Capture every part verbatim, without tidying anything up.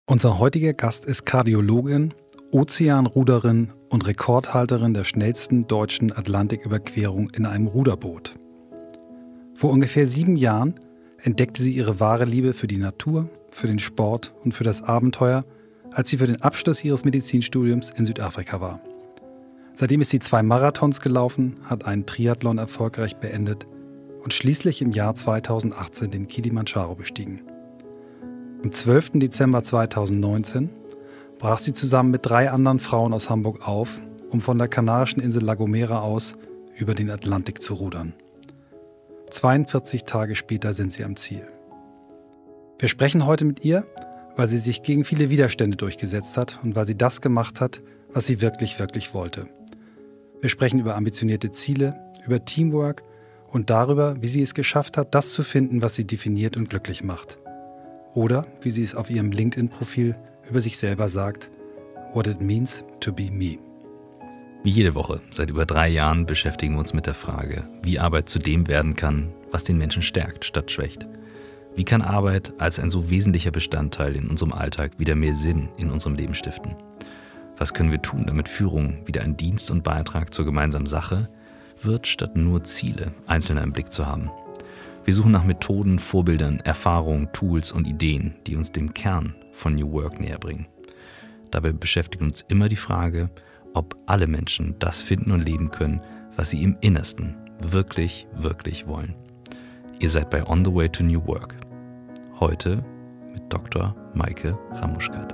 Unser heutiger Gast ist Kardiologin, Ozeanruderin und Rekordhalterin der schnellsten deutschen Atlantiküberquerung in einem Ruderboot. Vor ungefähr sieben Jahren entdeckte sie ihre wahre Liebe für die Natur, für den Sport und für das Abenteuer, als sie für den Abschluss ihres Medizinstudiums in Südafrika war. Seitdem ist sie zwei Marathons gelaufen, hat einen Triathlon erfolgreich beendet und schließlich im Jahr zweitausendachtzehn den Kilimanjaro bestiegen. Am zwölften Dezember zweitausendneunzehn brach sie zusammen mit drei anderen Frauen aus Hamburg auf, um von der kanarischen Insel La Gomera aus über den Atlantik zu rudern. zweiundvierzig Tage später sind sie am Ziel. Wir sprechen heute mit ihr, weil sie sich gegen viele Widerstände durchgesetzt hat und weil sie das gemacht hat, was sie wirklich, wirklich wollte. Wir sprechen über ambitionierte Ziele, über Teamwork und darüber, wie sie es geschafft hat, das zu finden, was sie definiert und glücklich macht. Oder, wie sie es auf ihrem LinkedIn-Profil über sich selber sagt, what it means to be me. Wie jede Woche, seit über drei Jahren, beschäftigen wir uns mit der Frage, wie Arbeit zu dem werden kann, was den Menschen stärkt statt schwächt. Wie kann Arbeit als ein so wesentlicher Bestandteil in unserem Alltag wieder mehr Sinn in unserem Leben stiften? Was können wir tun, damit Führung wieder ein Dienst und Beitrag zur gemeinsamen Sache wird, statt nur Ziele Einzelner im Blick zu haben? Wir suchen nach Methoden, Vorbildern, Erfahrungen, Tools und Ideen, die uns dem Kern von New Work näher bringen. Dabei beschäftigt uns immer die Frage, ob alle Menschen das finden und leben können, was sie im Innersten wirklich, wirklich wollen. Ihr seid bei On the Way to New Work. Heute mit Doktor Maike Ramuschkat.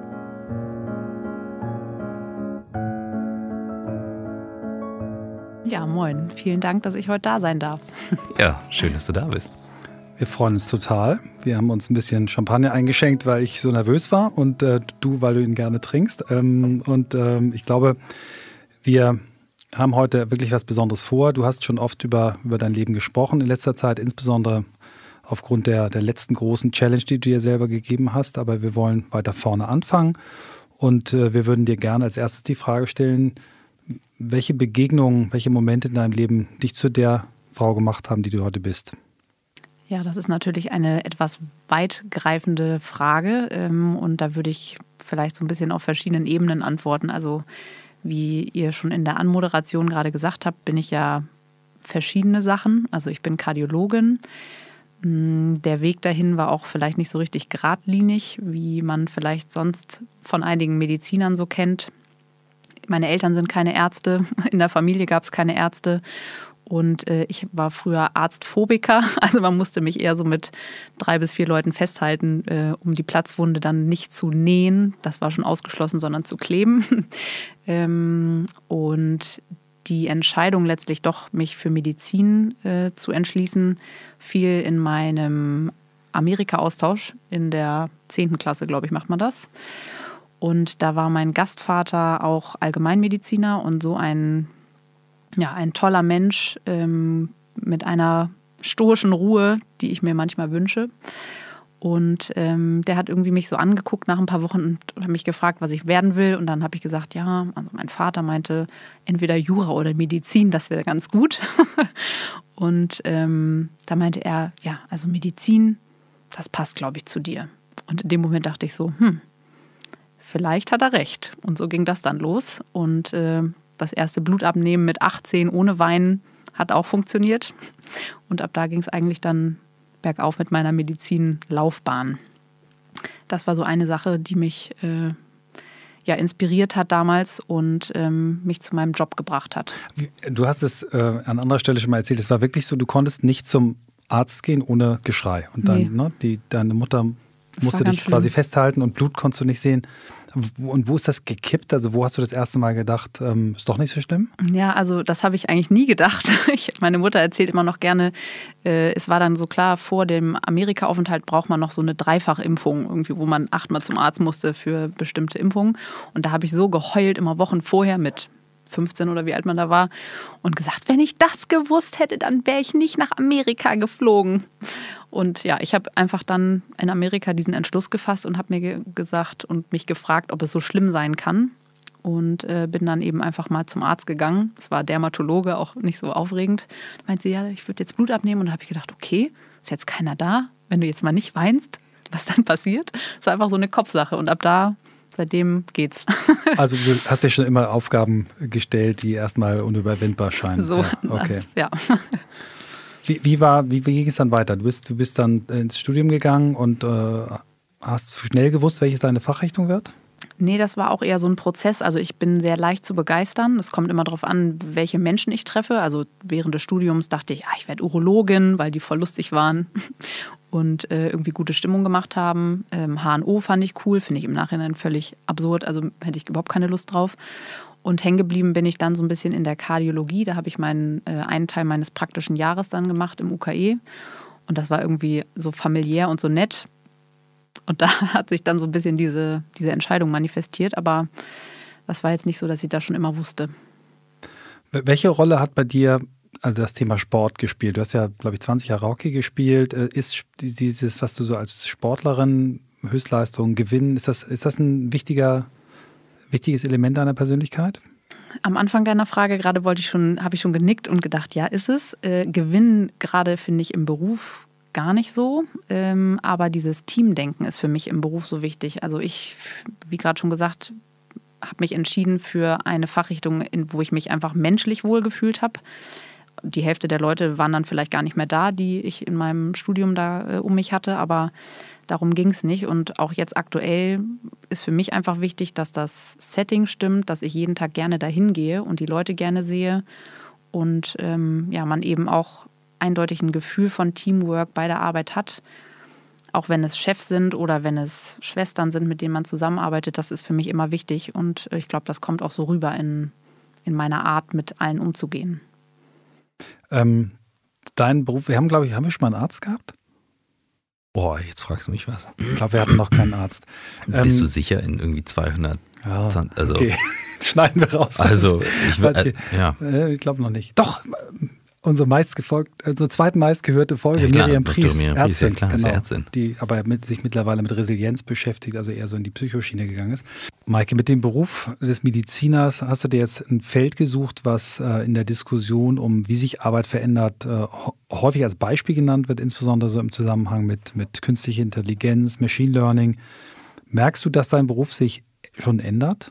Ja, moin. Vielen Dank, dass ich heute da sein darf. Ja, schön, dass du da bist. Wir freuen uns total. Wir haben uns ein bisschen Champagner eingeschenkt, weil ich so nervös war und äh, du, weil du ihn gerne trinkst. Ähm, und ähm, ich glaube, wir haben heute wirklich was Besonderes vor. Du hast schon oft über, über dein Leben gesprochen in letzter Zeit, insbesondere aufgrund der, der letzten großen Challenge, die du dir selber gegeben hast. Aber wir wollen weiter vorne anfangen und äh, wir würden dir gerne als erstes die Frage stellen, welche Begegnungen, welche Momente in deinem Leben dich zu der Frau gemacht haben, die du heute bist? Ja, das ist natürlich eine etwas weitgreifende Frage und da würde ich vielleicht so ein bisschen auf verschiedenen Ebenen antworten. Also wie ihr schon in der Anmoderation gerade gesagt habt, bin ich ja verschiedene Sachen. Also ich bin Kardiologin. Der Weg dahin war auch vielleicht nicht so richtig geradlinig, wie man vielleicht sonst von einigen Medizinern so kennt. Meine Eltern sind keine Ärzte, in der Familie gab es keine Ärzte. Und äh, ich war früher Arztphobiker, also man musste mich eher so mit drei bis vier Leuten festhalten, äh, um die Platzwunde dann nicht zu nähen. Das war schon ausgeschlossen, sondern zu kleben. ähm, und die Entscheidung letztlich doch, mich für Medizin äh, zu entschließen, fiel in meinem Amerika-Austausch in der zehnten Klasse, glaube ich, macht man das. Und da war mein Gastvater auch Allgemeinmediziner und so ein Ja, ein toller Mensch ähm, mit einer stoischen Ruhe, die ich mir manchmal wünsche. Und ähm, der hat irgendwie mich so angeguckt nach ein paar Wochen und hat mich gefragt, was ich werden will. Und dann habe ich gesagt, ja, also mein Vater meinte, entweder Jura oder Medizin, das wäre ganz gut. Und ähm, da meinte er, ja, also Medizin, das passt, glaube ich, zu dir. Und in dem Moment dachte ich so, hm, vielleicht hat er recht. Und so ging das dann los. Und äh, das erste Blutabnehmen mit achtzehn ohne Weinen hat auch funktioniert. Und ab da ging es eigentlich dann bergauf mit meiner Medizinlaufbahn. Das war so eine Sache, die mich äh, ja, inspiriert hat damals und ähm, mich zu meinem Job gebracht hat. Du hast es äh, an anderer Stelle schon mal erzählt, es war wirklich so, du konntest nicht zum Arzt gehen ohne Geschrei. Und dann, nee. ne, die, deine Mutter das musste dich schlimm. quasi festhalten und Blut konntest du nicht sehen. Und wo ist das gekippt? Also wo hast du das erste Mal gedacht, ähm, ist doch nicht so schlimm? Ja, also das habe ich eigentlich nie gedacht. Ich, meine Mutter erzählt immer noch gerne, äh, es war dann so klar, vor dem Amerika-Aufenthalt braucht man noch so eine Dreifachimpfung, irgendwie, wo man achtmal zum Arzt musste für bestimmte Impfungen. Und da habe ich so geheult, immer Wochen vorher mit fünfzehn oder wie alt man da war und gesagt, wenn ich das gewusst hätte, dann wäre ich nicht nach Amerika geflogen. Und ja, ich habe einfach dann in Amerika diesen Entschluss gefasst und habe mir ge- gesagt und mich gefragt, ob es so schlimm sein kann. Und äh, bin dann eben einfach mal zum Arzt gegangen. Es war Dermatologe, auch nicht so aufregend. Da meinte sie, ja, ich würde jetzt Blut abnehmen. Und da habe ich gedacht, okay, ist jetzt keiner da. Wenn du jetzt mal nicht weinst, was dann passiert. Es war einfach so eine Kopfsache und ab da, seitdem geht's. Also du hast dir schon immer Aufgaben gestellt, die erstmal unüberwindbar scheinen. So, ja, okay. das, ja. Wie, wie, war, wie, wie ging es dann weiter? Du bist, du bist dann ins Studium gegangen und äh, hast schnell gewusst, welches deine Fachrichtung wird? Nee, das war auch eher so ein Prozess. Also ich bin sehr leicht zu begeistern. Es kommt immer darauf an, welche Menschen ich treffe. Also während des Studiums dachte ich, ah, ich werde Urologin, weil die voll lustig waren und äh, irgendwie gute Stimmung gemacht haben. Ähm, H N O fand ich cool, finde ich im Nachhinein völlig absurd. Also hätte ich überhaupt keine Lust drauf. Und hängen geblieben bin ich dann so ein bisschen in der Kardiologie. Da habe ich meinen, äh, einen Teil meines praktischen Jahres dann gemacht im U K E. Und das war irgendwie so familiär und so nett. Und da hat sich dann so ein bisschen diese, diese Entscheidung manifestiert. Aber das war jetzt nicht so, dass ich das schon immer wusste. Welche Rolle hat bei dir also das Thema Sport gespielt? Du hast ja, glaube ich, zwanzig Jahre Hockey gespielt. Ist dieses, was du so als Sportlerin, Höchstleistung, Gewinn, ist das, ist das ein wichtiger Wichtiges Element deiner Persönlichkeit? Am Anfang deiner Frage gerade wollte ich schon, habe ich schon genickt und gedacht, ja, ist es. Äh, Gewinn gerade finde ich im Beruf gar nicht so. Ähm, aber dieses Teamdenken ist für mich im Beruf so wichtig. Also ich, wie gerade schon gesagt, habe mich entschieden für eine Fachrichtung, in, wo ich mich einfach menschlich wohlgefühlt habe. Die Hälfte der Leute waren dann vielleicht gar nicht mehr da, die ich in meinem Studium da äh, um mich hatte, aber darum ging es nicht. Und auch jetzt aktuell ist für mich einfach wichtig, dass das Setting stimmt, dass ich jeden Tag gerne dahin gehe und die Leute gerne sehe. Und ähm, ja, man eben auch eindeutig ein Gefühl von Teamwork bei der Arbeit hat. Auch wenn es Chefs sind oder wenn es Schwestern sind, mit denen man zusammenarbeitet, das ist für mich immer wichtig. Und ich glaube, das kommt auch so rüber in, in meiner Art, mit allen umzugehen. Ähm, dein Beruf, wir haben, glaube ich, haben wir schon mal einen Arzt gehabt? Boah, jetzt fragst du mich was. Ich glaube, wir hatten noch keinen Arzt. Bist ähm, du sicher in irgendwie zweihundert? Ja, also, okay. Schneiden wir raus. Also, ich, äh, ja. äh, ich glaube noch nicht. Doch, unsere meistgefolgt, unsere zweitmeistgehörte Folge, ja, klar, Miriam Pries, Miriam Ärztin, Pries, ja, klar, genau, ist Ärztin, die aber mit, sich mittlerweile mit Resilienz beschäftigt, also eher so in die Psychoschiene gegangen ist. Maike, mit dem Beruf des Mediziners hast du dir jetzt ein Feld gesucht, was äh, in der Diskussion um, wie sich Arbeit verändert, äh, häufig als Beispiel genannt wird, insbesondere so im Zusammenhang mit, mit künstlicher Intelligenz, Machine Learning. Merkst du, dass dein Beruf sich schon ändert?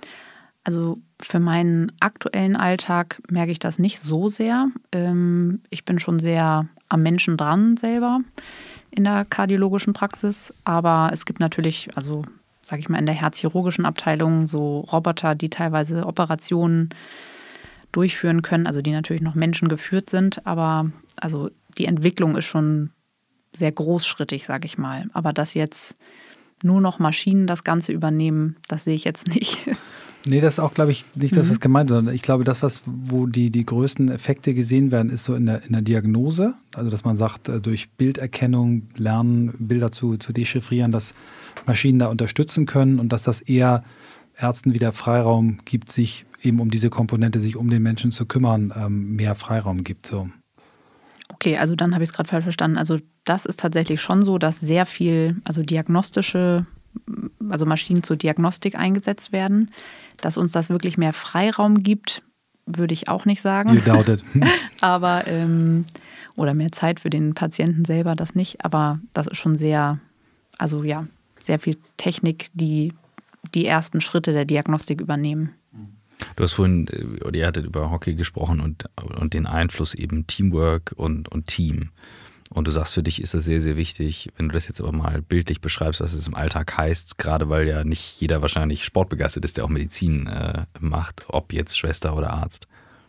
Also für meinen aktuellen Alltag merke ich das nicht so sehr. Ich bin schon sehr am Menschen dran selber in der kardiologischen Praxis. Aber es gibt natürlich, also sage ich mal, in der herzchirurgischen Abteilung so Roboter, die teilweise Operationen durchführen können, also die natürlich noch menschengeführt sind. Aber also die Entwicklung ist schon sehr großschrittig, sage ich mal. Aber dass jetzt nur noch Maschinen das Ganze übernehmen, das sehe ich jetzt nicht. Nee, das ist auch, glaube ich, nicht das, was gemeint ist, sondern ich glaube, das, was, wo die, die größten Effekte gesehen werden, ist so in der, in der Diagnose. Also, dass man sagt, durch Bilderkennung lernen, Bilder zu, zu dechiffrieren, dass Maschinen da unterstützen können und dass das eher Ärzten wieder Freiraum gibt, sich eben um diese Komponente, sich um den Menschen zu kümmern, mehr Freiraum gibt. So. Okay, also dann habe ich es gerade falsch verstanden. Also das ist tatsächlich schon so, dass sehr viel, also diagnostische, also Maschinen zur Diagnostik eingesetzt werden. Dass uns das wirklich mehr Freiraum gibt, würde ich auch nicht sagen. You doubt it. Aber, ähm, oder mehr Zeit für den Patienten selber, das nicht. Aber das ist schon sehr, also ja, sehr viel Technik, die die ersten Schritte der Diagnostik übernehmen. Du hast vorhin, oder ihr hattet über Hockey gesprochen und, und den Einfluss eben Teamwork und, und Team. Und du sagst, für dich ist das sehr, sehr wichtig, wenn du das jetzt aber mal bildlich beschreibst, was es im Alltag heißt, gerade weil ja nicht jeder wahrscheinlich sportbegeistert ist, der auch Medizin äh, macht, ob jetzt Schwester oder Arzt.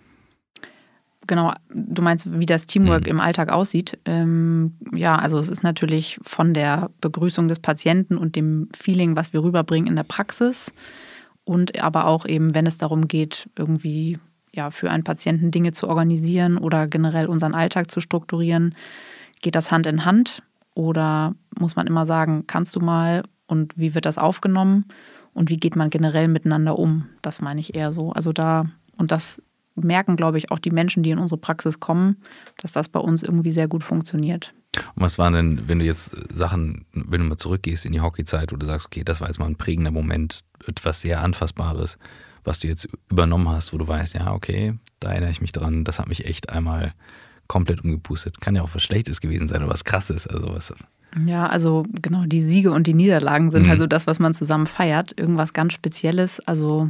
Genau, du meinst, wie das Teamwork Mhm. im Alltag aussieht. Ähm, ja, also es ist natürlich von der Begrüßung des Patienten und dem Feeling, was wir rüberbringen in der Praxis und aber auch eben, wenn es darum geht, irgendwie ja, für einen Patienten Dinge zu organisieren oder generell unseren Alltag zu strukturieren. Geht das Hand in Hand oder muss man immer sagen, kannst du mal und wie wird das aufgenommen und wie geht man generell miteinander um? Das meine ich eher so. Also da, und das merken, glaube ich, auch die Menschen, die in unsere Praxis kommen, dass das bei uns irgendwie sehr gut funktioniert. Und was waren denn, wenn du jetzt Sachen, wenn du mal zurückgehst in die Hockeyzeit, wo du sagst, okay, das war jetzt mal ein prägender Moment, etwas sehr Anfassbares, was du jetzt übernommen hast, wo du weißt, ja, okay, da erinnere ich mich dran, das hat mich echt einmal komplett umgepustet. Kann ja auch was Schlechtes gewesen sein oder was Krasses. Also was. Ja, also genau, die Siege und die Niederlagen sind Mhm. also das, was man zusammen feiert. Irgendwas ganz Spezielles, also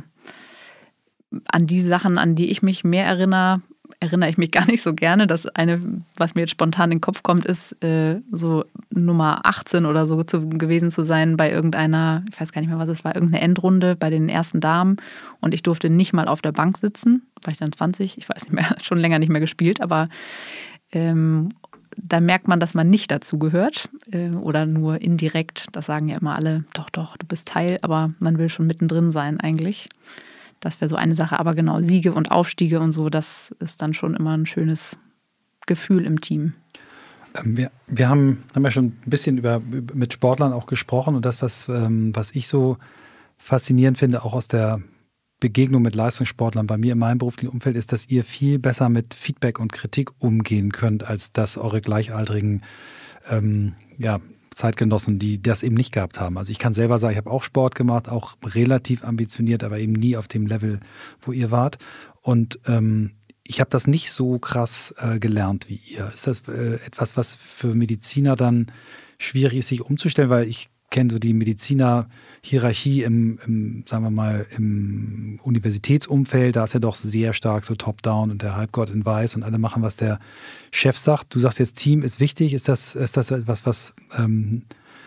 an die Sachen, an die ich mich mehr erinnere, erinnere ich mich gar nicht so gerne. Das eine, was mir jetzt spontan in den Kopf kommt, ist äh, so Nummer achtzehn oder so zu, gewesen zu sein bei irgendeiner, ich weiß gar nicht mehr, was es war, irgendeine Endrunde bei den ersten Damen. Und ich durfte nicht mal auf der Bank sitzen. War ich dann zwanzig? Ich weiß nicht mehr, schon länger nicht mehr gespielt. Aber ähm, da merkt man, dass man nicht dazu gehört äh, oder nur indirekt. Das sagen ja immer alle, doch, doch, du bist Teil. Aber man will schon mittendrin sein eigentlich. Das wäre so eine Sache. Aber genau, Siege und Aufstiege und so, das ist dann schon immer ein schönes Gefühl im Team. Wir, wir haben, haben ja schon ein bisschen über, mit Sportlern auch gesprochen. Und das, was, was ich so faszinierend finde, auch aus der Begegnung mit Leistungssportlern bei mir in meinem beruflichen Umfeld, ist, dass ihr viel besser mit Feedback und Kritik umgehen könnt, als das eure gleichaltrigen ähm, ja, Zeitgenossen, die das eben nicht gehabt haben. Also ich kann selber sagen, ich habe auch Sport gemacht, auch relativ ambitioniert, aber eben nie auf dem Level, wo ihr wart. Und ähm, ich habe das nicht so krass äh, gelernt wie ihr. Ist das äh, etwas, was für Mediziner dann schwierig ist, sich umzustellen? Weil ich kenne so die Mediziner-Hierarchie im, im, sagen wir mal, im Universitätsumfeld. Da ist ja doch sehr stark so top-down und der Halbgott in Weiß und alle machen, was der Chef sagt. Du sagst jetzt, Team ist wichtig. Ist das, ist das etwas, was ähm,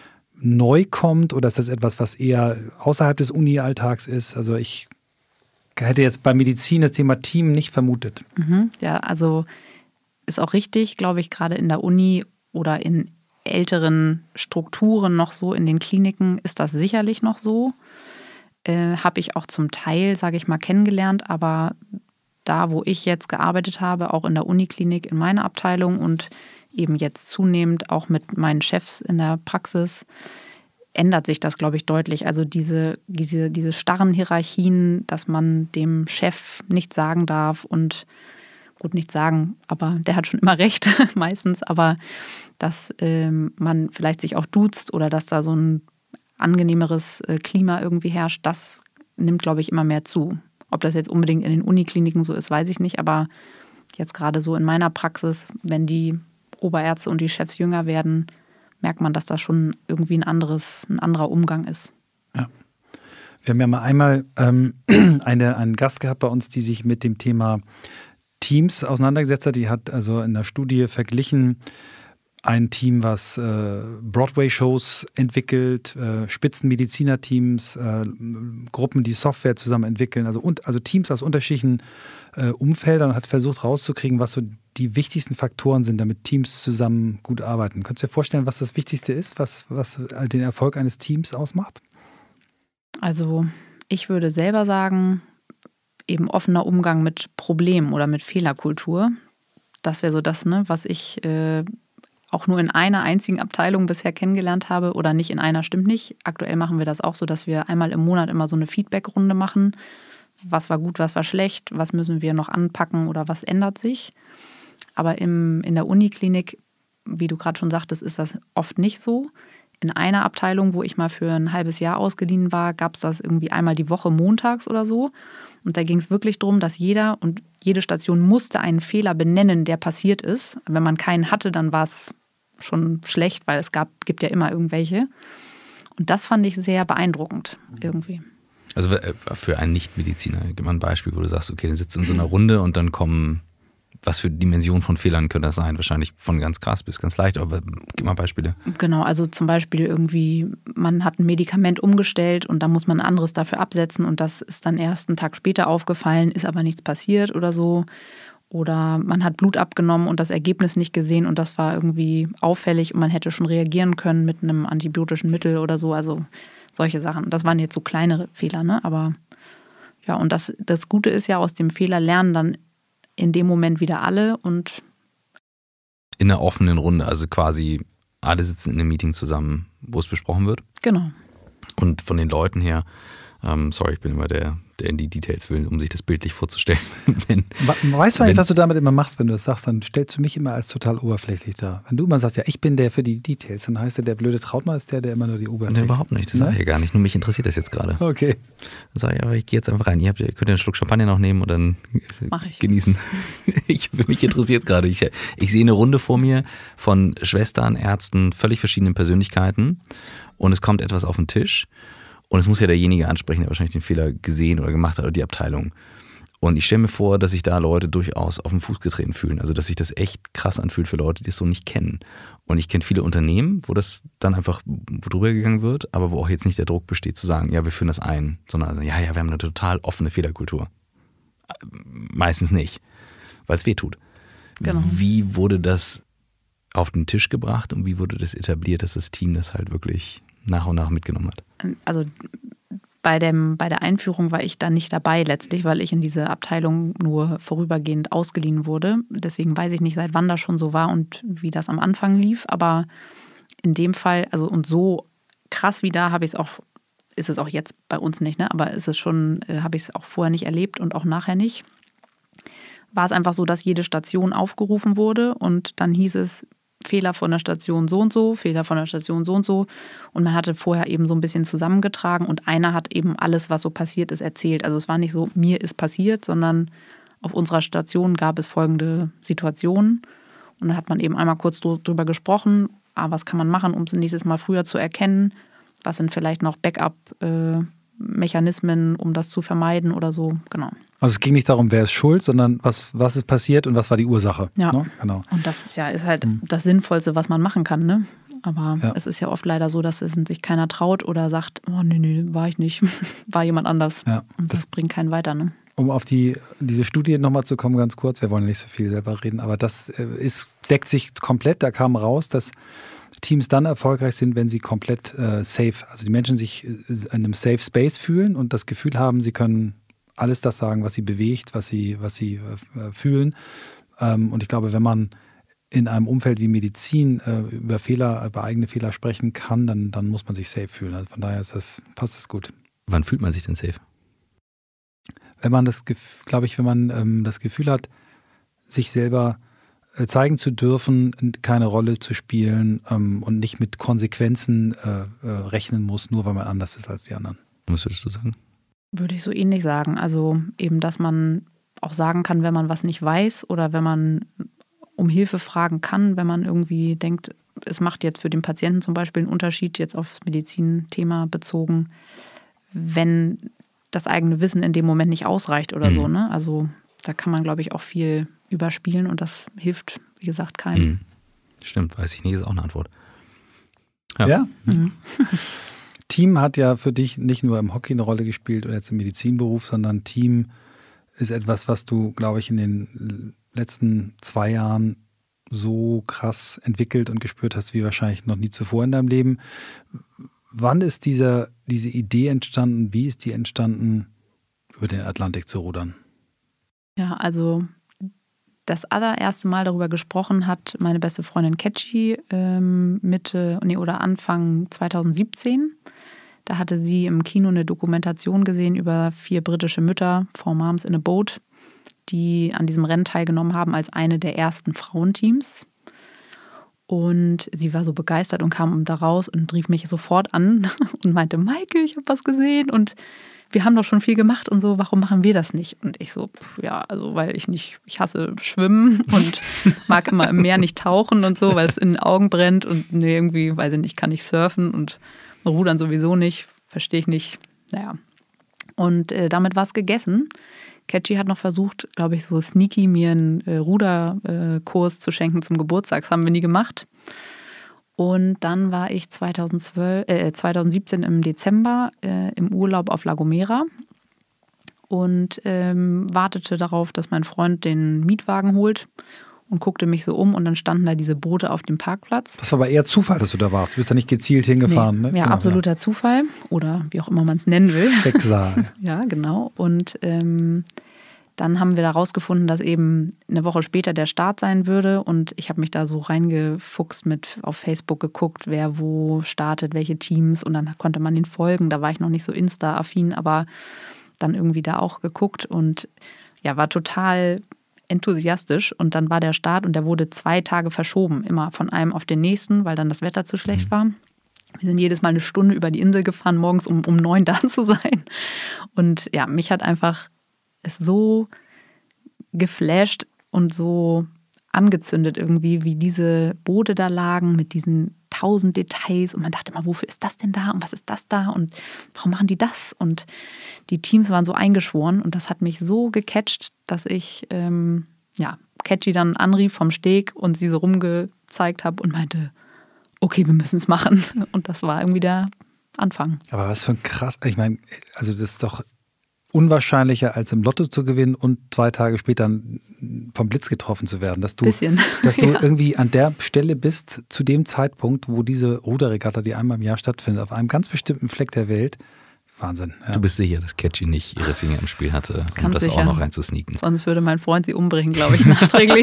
neu kommt oder ist das etwas, was eher außerhalb des Uni-Alltags ist? Also ich hätte jetzt bei Medizin das Thema Team nicht vermutet. Mhm, ja, also ist auch richtig, glaube ich, gerade in der Uni oder in älteren Strukturen noch so, in den Kliniken ist das sicherlich noch so. Äh, habe ich auch zum Teil, sage ich mal, kennengelernt, aber da, wo ich jetzt gearbeitet habe, auch in der Uniklinik in meiner Abteilung und eben jetzt zunehmend auch mit meinen Chefs in der Praxis, ändert sich das, glaube ich, deutlich. Also diese, diese, diese starren Hierarchien, dass man dem Chef nichts sagen darf und gut, nicht sagen, aber der hat schon immer recht, meistens, aber dass ähm, man vielleicht sich auch duzt oder dass da so ein angenehmeres äh, Klima irgendwie herrscht, das nimmt, glaube ich, immer mehr zu. Ob das jetzt unbedingt in den Unikliniken so ist, weiß ich nicht, aber jetzt gerade so in meiner Praxis, wenn die Oberärzte und die Chefs jünger werden, merkt man, dass das schon irgendwie ein anderes, ein anderer Umgang ist. Ja. Wir haben ja mal einmal ähm, eine, einen Gast gehabt bei uns, die sich mit dem Thema Teams auseinandergesetzt hat. Die hat also in der Studie verglichen ein Team, was äh, Broadway-Shows entwickelt, äh, Spitzenmedizinerteams, äh, Gruppen, die Software zusammen entwickeln, also, und, also Teams aus unterschiedlichen äh, Umfeldern und hat versucht rauszukriegen, was so die wichtigsten Faktoren sind, damit Teams zusammen gut arbeiten. Könntest du dir vorstellen, was das Wichtigste ist, was, was den Erfolg eines Teams ausmacht? Also ich würde selber sagen, eben offener Umgang mit Problemen oder mit Fehlerkultur. Das wäre so das, ne, was ich äh, auch nur in einer einzigen Abteilung bisher kennengelernt habe oder nicht in einer, stimmt nicht. Aktuell machen wir das auch so, dass wir einmal im Monat immer so eine Feedbackrunde machen. Was war gut, was war schlecht, was müssen wir noch anpacken oder was ändert sich. Aber im, in der Uniklinik, wie du gerade schon sagtest, ist das oft nicht so. In einer Abteilung, wo ich mal für ein halbes Jahr ausgeliehen war, gab es das irgendwie einmal die Woche montags oder so. Und da ging es wirklich darum, dass jeder und jede Station musste einen Fehler benennen, der passiert ist. Wenn man keinen hatte, dann war es schon schlecht, weil es gab, gibt ja immer irgendwelche. Und das fand ich sehr beeindruckend irgendwie. Also für einen Nichtmediziner, gib mal ein Beispiel, wo du sagst, okay, dann sitzt du in so einer Runde und dann kommen, was für Dimensionen von Fehlern können das sein? Wahrscheinlich von ganz krass bis ganz leicht, aber gib mal Beispiele. Genau, also zum Beispiel irgendwie, man hat ein Medikament umgestellt und dann muss man ein anderes dafür absetzen und das ist dann erst einen Tag später aufgefallen, ist aber nichts passiert oder so. Oder man hat Blut abgenommen und das Ergebnis nicht gesehen und das war irgendwie auffällig und man hätte schon reagieren können mit einem antibiotischen Mittel oder so. Also solche Sachen. Das waren jetzt so kleinere Fehler, ne? Aber ja, und das, das Gute ist ja, aus dem Fehler lernen dann in dem Moment wieder alle und in einer offenen Runde, also quasi alle sitzen in einem Meeting zusammen, wo es besprochen wird. Genau. Und von den Leuten her, Ähm, sorry, ich bin immer der, der in die Details will, um sich das bildlich vorzustellen. wenn, weißt du eigentlich, wenn, was du damit immer machst, wenn du das sagst, dann stellst du mich immer als total oberflächlich dar. Wenn du immer sagst, ja, ich bin der für die Details, dann heißt der, der blöde Trautmann ist der, der immer nur die Oberfläche. Nee, überhaupt nicht, das sage ich ja gar nicht, nur mich interessiert das jetzt gerade. Okay. Dann sage ich, aber ich gehe jetzt einfach rein. Ihr, habt, ihr könnt einen Schluck Champagner noch nehmen und dann Mach ich. genießen. ich, mich interessiert gerade. Ich, ich sehe eine Runde vor mir von Schwestern, Ärzten, völlig verschiedenen Persönlichkeiten und es kommt etwas auf den Tisch. Und es muss ja derjenige ansprechen, der wahrscheinlich den Fehler gesehen oder gemacht hat oder die Abteilung. Und ich stelle mir vor, dass sich da Leute durchaus auf den Fuß getreten fühlen. Also dass sich das echt krass anfühlt für Leute, die es so nicht kennen. Und ich kenne viele Unternehmen, wo das dann einfach drüber gegangen wird, aber wo auch jetzt nicht der Druck besteht zu sagen, ja, wir führen das ein, sondern also, ja, ja, wir haben eine total offene Fehlerkultur. Meistens nicht, weil es weh tut. Genau. Wie wurde das auf den Tisch gebracht und wie wurde das etabliert, dass das Team das halt wirklich nach und nach mitgenommen hat? Also bei, dem, bei der Einführung war ich da nicht dabei letztlich, weil ich in diese Abteilung nur vorübergehend ausgeliehen wurde. Deswegen weiß ich nicht, seit wann das schon so war und wie das am Anfang lief. Aber in dem Fall, also und so krass wie da habe ich es auch, ist es auch jetzt bei uns nicht, ne? Aber ist es schon, äh, habe ich es auch vorher nicht erlebt und auch nachher nicht. War es einfach so, dass jede Station aufgerufen wurde und dann hieß es, Fehler von der Station so und so, Fehler von der Station so und so. Und man hatte vorher eben so ein bisschen zusammengetragen und einer hat eben alles, was so passiert ist, erzählt. Also es war nicht so, mir ist passiert, sondern auf unserer Station gab es folgende Situationen. Und dann hat man eben einmal kurz drüber gesprochen, ah, was kann man machen, um es nächstes Mal früher zu erkennen. Was sind vielleicht noch Backup-Mechanismen, um das zu vermeiden oder so, genau. Also es ging nicht darum, wer ist schuld, sondern was, was ist passiert und was war die Ursache. Ja, ne? Genau. Und das ist ja ist halt mhm. das Sinnvollste, was man machen kann. Ne? Aber ja. es ist ja oft leider so, dass es sich keiner traut oder sagt, oh nee, nee, war ich nicht, war jemand anders. Ja, und das, das bringt keinen weiter. Ne? Um auf die, diese Studie nochmal zu kommen, ganz kurz, wir wollen nicht so viel selber reden, aber das ist, deckt sich komplett, da kam raus, dass Teams dann erfolgreich sind, wenn sie komplett äh, safe, also die Menschen sich in einem Safe Space fühlen und das Gefühl haben, sie können alles das sagen, was sie bewegt, was sie, was sie äh, fühlen. Ähm, und ich glaube, wenn man in einem Umfeld wie Medizin äh, über Fehler, über eigene Fehler sprechen kann, dann, dann muss man sich safe fühlen. Also von daher ist das, passt das gut. Wann fühlt man sich denn safe? Wenn man das, glaube ich, wenn man ähm, das Gefühl hat, sich selber äh, zeigen zu dürfen, keine Rolle zu spielen ähm, und nicht mit Konsequenzen äh, äh, rechnen muss, nur weil man anders ist als die anderen. Was würdest du sagen? Würde ich so ähnlich sagen. Also eben, dass man auch sagen kann, wenn man was nicht weiß oder wenn man um Hilfe fragen kann, wenn man irgendwie denkt, es macht jetzt für den Patienten zum Beispiel einen Unterschied, jetzt aufs Medizinthema bezogen, wenn das eigene Wissen in dem Moment nicht ausreicht oder mhm. so. Ne? Also da kann man, glaube ich, auch viel überspielen und das hilft, wie gesagt, keinem. Mhm. Stimmt, weiß ich nicht, ist auch eine Antwort. Ja. ja? Mhm. Team hat ja für dich nicht nur im Hockey eine Rolle gespielt oder jetzt im Medizinberuf, sondern Team ist etwas, was du, glaube ich, in den letzten zwei Jahren so krass entwickelt und gespürt hast, wie wahrscheinlich noch nie zuvor in deinem Leben. Wann ist diese, diese Idee entstanden? Wie ist die entstanden, über den Atlantik zu rudern? Ja, also das allererste Mal darüber gesprochen hat meine beste Freundin Catchy ähm, Mitte nee, oder Anfang zwanzig siebzehn. Da hatte sie im Kino eine Dokumentation gesehen über vier britische Mütter, Four Moms in a Boat, die an diesem Rennen teilgenommen haben als eine der ersten Frauenteams. Und sie war so begeistert und kam da raus und rief mich sofort an und meinte, Maike, ich habe was gesehen und wir haben doch schon viel gemacht und so, warum machen wir das nicht? Und ich so, ja, also weil ich nicht, ich hasse Schwimmen und mag immer im Meer nicht tauchen und so, weil es in den Augen brennt und nee, irgendwie, weiß ich nicht, kann ich surfen und rudern sowieso nicht, verstehe ich nicht, naja. Und äh, damit war es gegessen. Catchy hat noch versucht, glaube ich, so sneaky mir einen äh, Ruderkurs äh, zu schenken zum Geburtstag. Das haben wir nie gemacht. Und dann war ich zweitausendzwölf, äh, zwanzig siebzehn im Dezember äh, im Urlaub auf La Gomera und ähm, wartete darauf, dass mein Freund den Mietwagen holt und guckte mich so um und dann standen da diese Boote auf dem Parkplatz. Das war aber eher Zufall, dass du da warst. Du bist da nicht gezielt hingefahren. Nee, ne? Ja, genau, absoluter ja. Zufall oder wie auch immer man es nennen will. Schicksal. Ja, genau. Und ähm, dann haben wir da rausgefunden, dass eben eine Woche später der Start sein würde. Und ich habe mich da so reingefuchst mit auf Facebook geguckt, wer wo startet, welche Teams. Und dann konnte man den folgen. Da war ich noch nicht so Insta-affin, aber dann irgendwie da auch geguckt und ja, war total enthusiastisch. Und dann war der Start und der wurde zwei Tage verschoben, immer von einem auf den nächsten, weil dann das Wetter zu schlecht Mhm. war. Wir sind jedes Mal eine Stunde über die Insel gefahren, morgens um, um neun da zu sein. Und ja, mich hat einfach es so geflasht und so angezündet irgendwie, wie diese Boote da lagen mit diesen tausend Details. Und man dachte immer, wofür ist das denn da und was ist das da und warum machen die das? Und die Teams waren so eingeschworen und das hat mich so gecatcht, dass ich ähm, ja, Catchy dann anrief vom Steg und sie so rumgezeigt habe und meinte, okay, wir müssen es machen. Und das war irgendwie der Anfang. Aber was für ein krass, ich meine, also das ist doch unwahrscheinlicher, als im Lotto zu gewinnen und zwei Tage später vom Blitz getroffen zu werden. Dass du, Bisschen. dass du Ja. irgendwie an der Stelle bist, zu dem Zeitpunkt, wo diese Ruderregatta, die einmal im Jahr stattfindet, auf einem ganz bestimmten Fleck der Welt. Wahnsinn. Ja. Du bist sicher, dass Catchy nicht ihre Finger im Spiel hatte, um Ganz das sicher. auch noch reinzusneaken. Sonst würde mein Freund sie umbringen, glaube ich, nachträglich.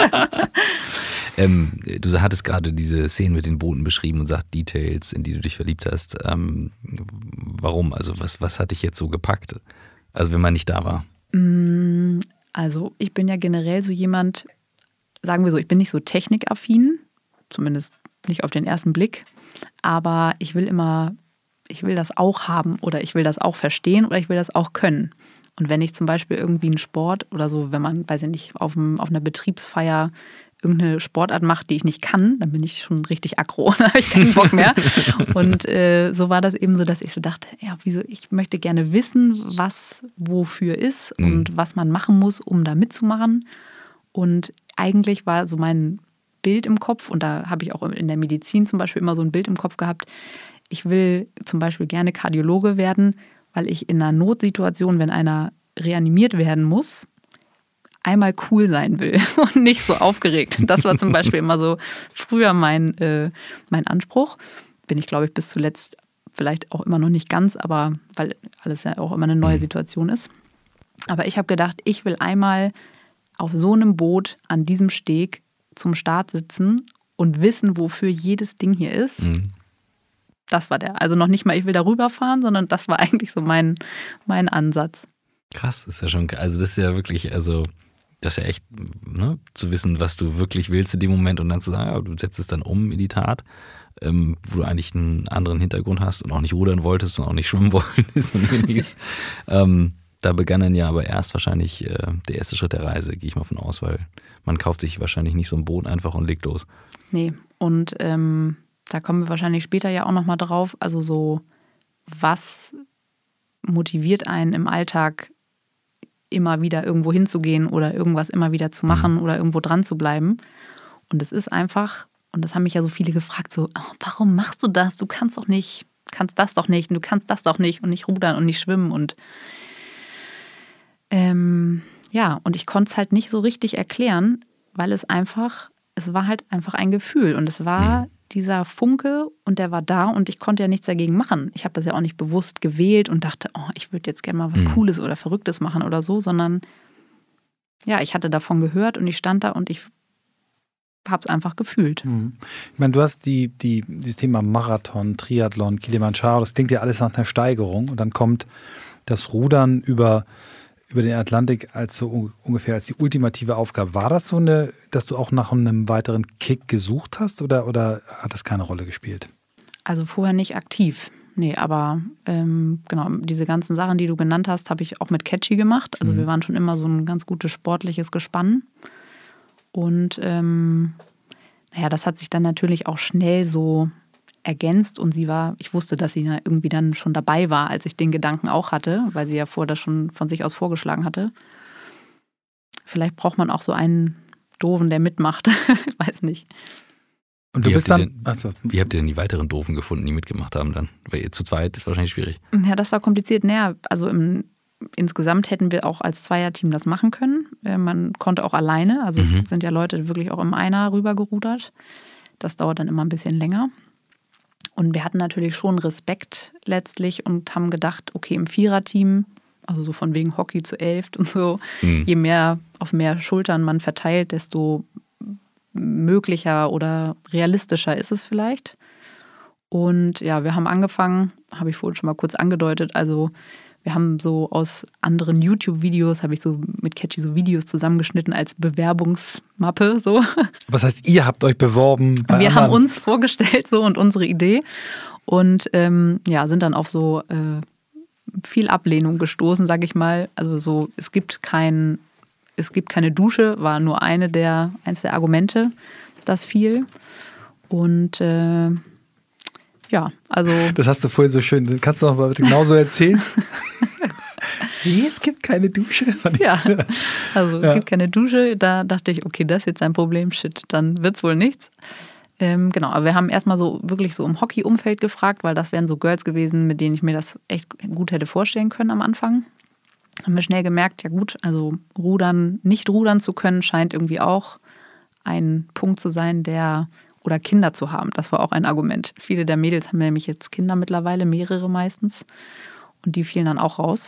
Ähm, du hattest gerade diese Szenen mit den Booten beschrieben und sagt Details, in die du dich verliebt hast. Ähm, warum? Also was, was hat dich jetzt so gepackt? Also wenn man nicht da war. Also ich bin ja generell so jemand, sagen wir so, ich bin nicht so technikaffin, zumindest nicht auf den ersten Blick, aber ich will immer, ich will das auch haben oder ich will das auch verstehen oder ich will das auch können. Und wenn ich zum Beispiel irgendwie einen Sport oder so, wenn man, weiß ich nicht, auf, einem, auf einer Betriebsfeier irgendeine Sportart macht, die ich nicht kann, dann bin ich schon richtig aggro, dann habe ich keinen Bock mehr. Und äh, so war das eben so, dass ich so dachte, ja, wieso, ich möchte gerne wissen, was wofür ist Mhm. und was man machen muss, um da mitzumachen. Und eigentlich war so mein Bild im Kopf, und da habe ich auch in der Medizin zum Beispiel immer so ein Bild im Kopf gehabt, ich will zum Beispiel gerne Kardiologe werden, weil ich in einer Notsituation, wenn einer reanimiert werden muss, einmal cool sein will und nicht so aufgeregt. Das war zum Beispiel immer so früher mein, äh, mein Anspruch. Bin ich, glaube ich, bis zuletzt vielleicht auch immer noch nicht ganz, aber weil alles ja auch immer eine neue Situation ist. Aber ich habe gedacht, ich will einmal auf so einem Boot an diesem Steg zum Start sitzen und wissen, wofür jedes Ding hier ist. Mhm. Das war der. Also noch nicht mal, ich will darüber fahren, sondern das war eigentlich so mein, mein Ansatz. Krass, das ist ja schon, also das ist ja wirklich, also das ist ja echt, ne, zu wissen, was du wirklich willst in dem Moment und dann zu sagen, ja, du setzt es dann um in die Tat, ähm, wo du eigentlich einen anderen Hintergrund hast und auch nicht rudern wolltest und auch nicht schwimmen wolltest und ähnliches. ähm, da begann dann ja aber erst wahrscheinlich äh, der erste Schritt der Reise, gehe ich mal von aus, weil man kauft sich wahrscheinlich nicht so ein Boot einfach und legt los. Nee, und ähm, da kommen wir wahrscheinlich später ja auch nochmal drauf. Also so, was motiviert einen im Alltag immer wieder irgendwo hinzugehen oder irgendwas immer wieder zu machen Mhm. oder irgendwo dran zu bleiben. Und es ist einfach, und das haben mich ja so viele gefragt, so, oh, warum machst du das? Du kannst doch nicht, kannst das doch nicht und du kannst das doch nicht und nicht rudern und nicht schwimmen. Und ähm, ja, und ich konnte es halt nicht so richtig erklären, weil es einfach, es war halt einfach ein Gefühl und es war Mhm. dieser Funke und der war da und ich konnte ja nichts dagegen machen. Ich habe das ja auch nicht bewusst gewählt und dachte, oh, ich würde jetzt gerne mal was Mhm. Cooles oder Verrücktes machen oder so, sondern ja, ich hatte davon gehört und ich stand da und ich habe es einfach gefühlt. Mhm. Ich meine, du hast die, die, dieses Thema Marathon, Triathlon, Kilimanjaro, das klingt ja alles nach einer Steigerung und dann kommt das Rudern über, über den Atlantik als so un- ungefähr als die ultimative Aufgabe. War das so eine, dass du auch nach einem weiteren Kick gesucht hast oder, oder hat das keine Rolle gespielt? Also vorher nicht aktiv. Nee, aber ähm, genau, diese ganzen Sachen, die du genannt hast, habe ich auch mit Catchy gemacht. Also Mhm. wir waren schon immer so ein ganz gutes sportliches Gespann. Und ähm, naja, das hat sich dann natürlich auch schnell so ergänzt und sie war, ich wusste, dass sie da irgendwie dann schon dabei war, als ich den Gedanken auch hatte, weil sie ja vorher das schon von sich aus vorgeschlagen hatte. Vielleicht braucht man auch so einen Doofen, der mitmacht. Ich weiß nicht. Und du Wie bist habt ihr dann, achso, Wie habt ihr denn die weiteren Doofen gefunden, die mitgemacht haben dann? Weil ihr zu zweit ist wahrscheinlich schwierig. Ja, das war kompliziert. Naja, also im, insgesamt hätten wir auch als Zweierteam das machen können. Äh, Man konnte auch alleine. Also Mhm. es sind ja Leute wirklich auch im Einer rübergerudert. Das dauert dann immer ein bisschen länger. Und wir hatten natürlich schon Respekt letztlich und haben gedacht, okay, im Viererteam, Also so von wegen Hockey zu elft und so. Mhm. Je mehr auf mehr Schultern man verteilt, desto möglicher oder realistischer ist es vielleicht. Und ja, wir haben angefangen, habe ich vorhin schon mal kurz angedeutet, also wir haben so aus anderen YouTube-Videos, habe ich so mit Catchy so Videos zusammengeschnitten als Bewerbungsmappe. So. Was heißt, ihr habt euch beworben? Bei wir anderen? haben uns vorgestellt so und unsere Idee und ähm, ja, sind dann auf so äh, viel Ablehnung gestoßen, sage ich mal. Also so, es gibt kein, es gibt keine Dusche, war nur eine der, eins der Argumente, das fiel. Und äh, ja, also. Das hast du vorhin so schön, kannst du noch mal genauso erzählen? Wie, es gibt keine Dusche? Ja, also es ja. gibt keine Dusche. Da dachte ich, okay, das ist jetzt ein Problem, shit, dann wird's wohl nichts. Ähm, genau, aber wir haben erstmal so wirklich so im Hockey-Umfeld gefragt, weil das wären so Girls gewesen, mit denen ich mir das echt gut hätte vorstellen können am Anfang. Haben wir schnell gemerkt, ja gut, also rudern, nicht rudern zu können, scheint irgendwie auch ein Punkt zu sein, der, oder Kinder zu haben. Das war auch ein Argument. Viele der Mädels haben nämlich jetzt Kinder mittlerweile, mehrere meistens. Und die fielen dann auch raus.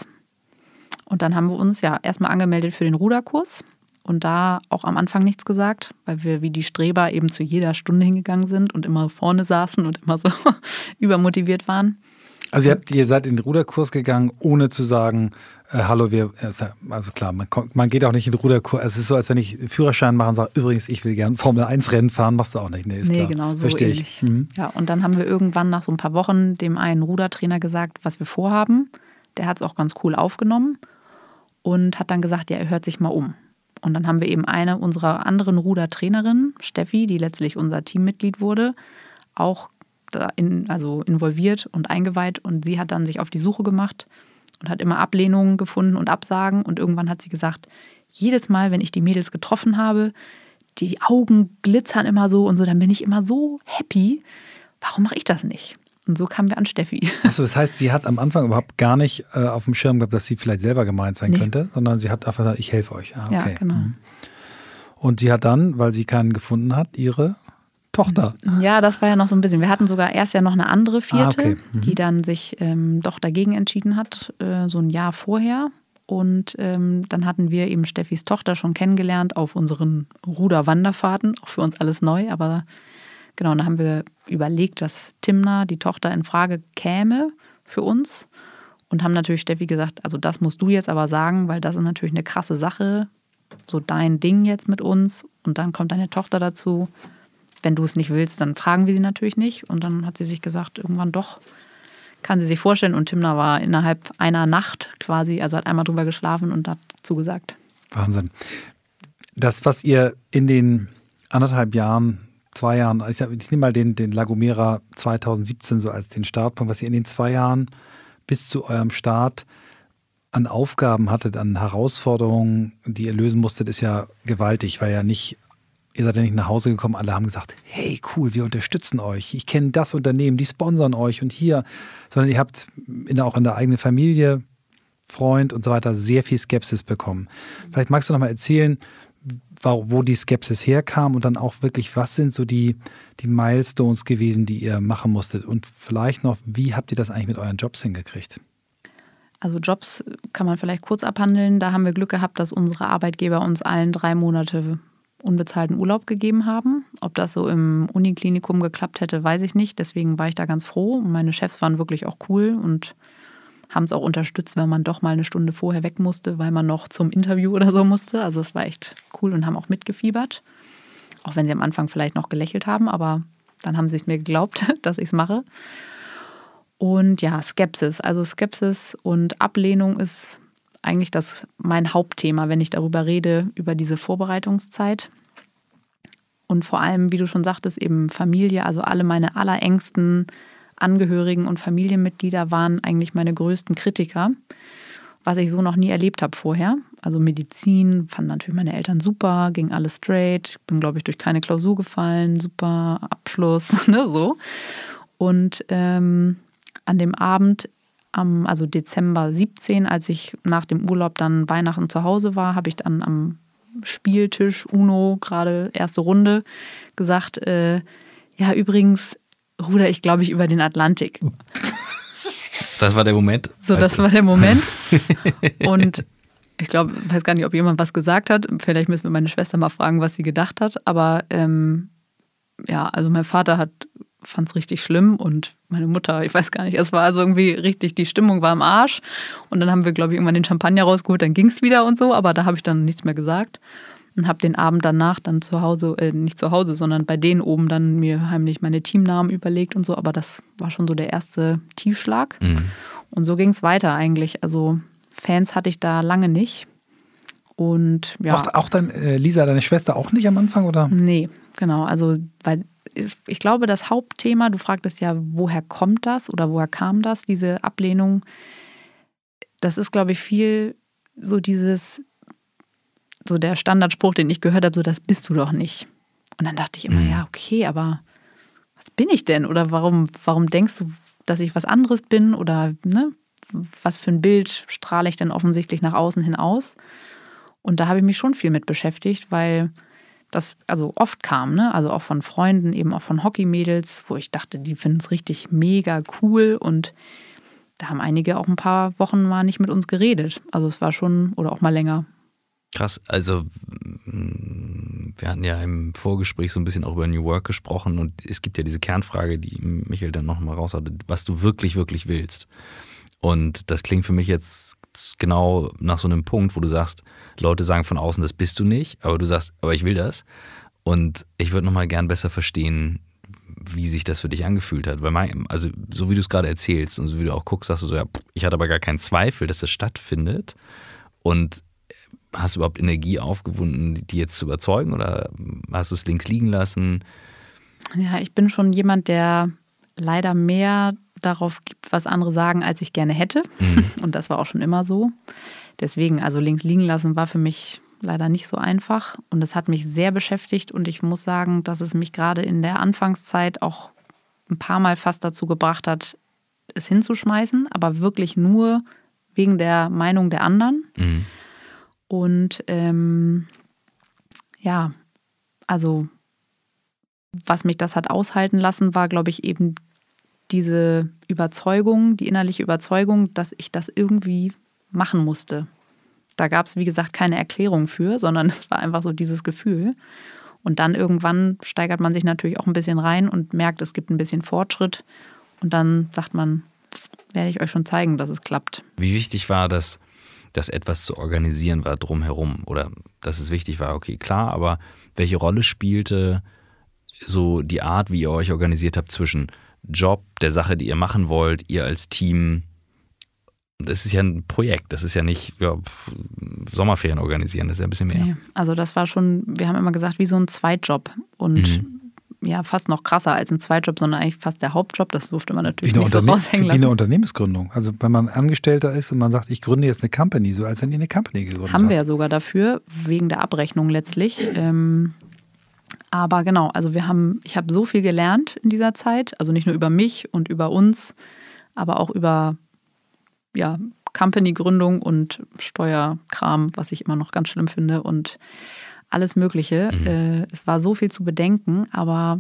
Und dann haben wir uns ja erstmal angemeldet für den Ruderkurs und da auch am Anfang nichts gesagt, weil wir wie die Streber eben zu jeder Stunde hingegangen sind und immer vorne saßen und immer so übermotiviert waren. Also ihr, habt, ihr seid in den Ruderkurs gegangen, ohne zu sagen, äh, hallo, wir, also klar, man, kommt, man geht auch nicht in den Ruderkurs. Es ist so, als wenn ich einen Führerschein mache und sage, übrigens, ich will gerne Formel eins Rennen fahren, machst du auch nicht. Nee, ist nee klar. genau, so Verstehe ähnlich. ich. Mhm. Ja, und dann haben wir irgendwann nach so ein paar Wochen dem einen Rudertrainer gesagt, was wir vorhaben. Der hat es auch ganz cool aufgenommen und hat dann gesagt, ja, er hört sich mal um. Und dann haben wir eben eine unserer anderen Rudertrainerinnen, Steffi, die letztlich unser Teammitglied wurde, auch da in, also involviert und eingeweiht. Und sie hat dann sich auf die Suche gemacht und hat immer Ablehnungen gefunden und Absagen. Und irgendwann hat sie gesagt, jedes Mal, wenn ich die Mädels getroffen habe, die Augen glitzern immer so und so, dann bin ich immer so happy. Warum mache ich das nicht? Und so kamen wir an Steffi. Achso, das heißt, sie hat am Anfang überhaupt gar nicht äh, auf dem Schirm gehabt, dass sie vielleicht selber gemeint sein nee. könnte, sondern sie hat einfach gesagt, ich helfe euch. Ah, okay. Ja, genau. Mhm. Und sie hat dann, weil sie keinen gefunden hat, ihre Tochter. Ja, das war ja noch so ein bisschen. Wir hatten sogar erst ja noch eine andere Vierte, ah, okay. mhm. die dann sich ähm, doch dagegen entschieden hat, äh, so ein Jahr vorher. Und ähm, dann hatten wir eben Steffis Tochter schon kennengelernt auf unseren Ruderwanderfahrten. Auch für uns alles neu, aber genau, dann haben wir überlegt, dass Timna, die Tochter, in Frage käme für uns und haben natürlich Steffi gesagt, also das musst du jetzt aber sagen, weil das ist natürlich eine krasse Sache, so dein Ding jetzt mit uns und dann kommt deine Tochter dazu. Wenn du es nicht willst, dann fragen wir sie natürlich nicht. Und dann hat sie sich gesagt, irgendwann doch, kann sie sich vorstellen. Und Timna war innerhalb einer Nacht quasi, also hat einmal drüber geschlafen und hat zugesagt. Wahnsinn. Das, was ihr in den anderthalb Jahren Zwei Jahren, ich nehme mal den, den La Gomera zwanzig siebzehn so als den Startpunkt, was ihr in den zwei Jahren bis zu eurem Start an Aufgaben hattet, an Herausforderungen, die ihr lösen musstet, ist ja gewaltig, weil ja nicht, ihr seid ja nicht nach Hause gekommen, alle haben gesagt, hey cool, wir unterstützen euch, ich kenne das Unternehmen, die sponsern euch und hier, sondern ihr habt in, auch in der eigenen Familie, Freund und so weiter sehr viel Skepsis bekommen. Vielleicht magst du noch mal erzählen, wo die Skepsis herkam und dann auch wirklich, was sind so die, die Milestones gewesen, die ihr machen musstet und vielleicht noch, wie habt ihr das eigentlich mit euren Jobs hingekriegt? Also Jobs kann man vielleicht kurz abhandeln. Da haben wir Glück gehabt, dass unsere Arbeitgeber uns allen drei Monate unbezahlten Urlaub gegeben haben. Ob das so im Uniklinikum geklappt hätte, weiß ich nicht. Deswegen war ich da ganz froh und meine Chefs waren wirklich auch cool und haben es auch unterstützt, wenn man doch mal eine Stunde vorher weg musste, weil man noch zum Interview oder so musste. Also es war echt cool und haben auch mitgefiebert. Auch wenn sie am Anfang vielleicht noch gelächelt haben, aber dann haben sie es mir geglaubt, dass ich es mache. Und ja, Skepsis. Also Skepsis und Ablehnung ist eigentlich das mein Hauptthema, wenn ich darüber rede, über diese Vorbereitungszeit. Und vor allem, wie du schon sagtest, eben Familie, also alle meine allerengsten Angehörigen und Familienmitglieder waren eigentlich meine größten Kritiker, was ich so noch nie erlebt habe vorher. Also Medizin fanden natürlich meine Eltern super, ging alles straight, bin, glaube ich, durch keine Klausur gefallen, super Abschluss, ne, so. Und ähm, an dem Abend, am, also Dezember siebzehn, als ich nach dem Urlaub dann Weihnachten zu Hause war, habe ich dann am Spieltisch Uno, gerade erste Runde, gesagt, äh, ja, übrigens ruder ich, glaube ich, über den Atlantik. Das war der Moment. So, das also. war der Moment. Und ich glaube, ich weiß gar nicht, ob jemand was gesagt hat. Vielleicht müssen wir meine Schwester mal fragen, was sie gedacht hat. Aber ähm, ja, also mein Vater hat fand es richtig schlimm und meine Mutter, ich weiß gar nicht, es war also irgendwie richtig, die Stimmung war im Arsch und dann haben wir, glaube ich, irgendwann den Champagner rausgeholt, dann ging es wieder und so, aber da habe ich dann nichts mehr gesagt und habe den Abend danach dann zu Hause, äh, nicht zu Hause, sondern bei denen oben dann mir heimlich meine Teamnamen überlegt und so, aber das war schon so der erste Tiefschlag mhm. und so ging es weiter eigentlich, also Fans hatte ich da lange nicht und ja. Auch, auch dein, äh, Lisa, deine Schwester auch nicht am Anfang, oder? Nee, genau, also weil ich glaube, das Hauptthema, du fragtest ja, woher kommt das oder woher kam das, diese Ablehnung, das ist, glaube ich, viel so dieses, so der Standardspruch, den ich gehört habe, so das bist du doch nicht. Und dann dachte ich immer, mhm. ja, okay, aber was bin ich denn? Oder warum, warum denkst du, dass ich was anderes bin? Oder ne, was für ein Bild strahle ich denn offensichtlich nach außen hin aus? Und da habe ich mich schon viel mit beschäftigt, weil das also oft kam, ne? Also auch von Freunden, eben auch von Hockeymädels, wo ich dachte, die finden es richtig mega cool und da haben einige auch ein paar Wochen mal nicht mit uns geredet. Also es war schon, oder auch mal länger. Krass, also wir hatten ja im Vorgespräch so ein bisschen auch über New Work gesprochen und es gibt ja diese Kernfrage, die Michael dann nochmal raus hatte, was du wirklich, wirklich willst. Und das klingt für mich jetzt genau nach so einem Punkt, wo du sagst, Leute sagen von außen, das bist du nicht, aber du sagst, aber ich will das. Und ich würde nochmal gern besser verstehen, wie sich das für dich angefühlt hat. Weil mein, also so wie du es gerade erzählst und so wie du auch guckst, sagst du so, ja, ich hatte aber gar keinen Zweifel, dass das stattfindet. Und hast du überhaupt Energie aufgewonden, die jetzt zu überzeugen oder hast du es links liegen lassen? Ja, ich bin schon jemand, der leider mehr darauf gibt, was andere sagen, als ich gerne hätte. Mhm. Und das war auch schon immer so. Deswegen, also links liegen lassen war für mich leider nicht so einfach. Und es hat mich sehr beschäftigt. Und ich muss sagen, dass es mich gerade in der Anfangszeit auch ein paar Mal fast dazu gebracht hat, es hinzuschmeißen. Aber wirklich nur wegen der Meinung der anderen. Mhm. Und ähm, ja, also was mich das hat aushalten lassen, war, glaube ich, eben diese Überzeugung, die innerliche Überzeugung, dass ich das irgendwie machen musste. Da gab es, wie gesagt, keine Erklärung für, sondern es war einfach so dieses Gefühl. Und dann irgendwann steigert man sich natürlich auch ein bisschen rein und merkt, es gibt ein bisschen Fortschritt. Und dann sagt man, werde ich euch schon zeigen, dass es klappt. Wie wichtig war das, dass etwas zu organisieren war drumherum? Oder dass es wichtig war, okay, klar, aber welche Rolle spielte so die Art, wie ihr euch organisiert habt zwischen Job, der Sache, die ihr machen wollt, ihr als Team? Das ist ja ein Projekt, das ist ja nicht ja, Sommerferien organisieren, das ist ja ein bisschen mehr. Nee, also das war schon, wir haben immer gesagt, wie so ein Zweitjob und mhm. ja, fast noch krasser als ein Zweitjob, sondern eigentlich fast der Hauptjob, das durfte man natürlich nicht so raushängen lassen. Wie eine Unternehmensgründung, also wenn man Angestellter ist und man sagt, ich gründe jetzt eine Company, so als wenn ihr eine Company gegründet habt. Haben wir ja sogar dafür, wegen der Abrechnung letztlich. Ähm, aber genau, also wir haben, ich habe so viel gelernt in dieser Zeit, also nicht nur über mich und über uns, aber auch über ja, Company-Gründung und Steuerkram, was ich immer noch ganz schlimm finde und alles Mögliche. Mhm. Äh, es war so viel zu bedenken, aber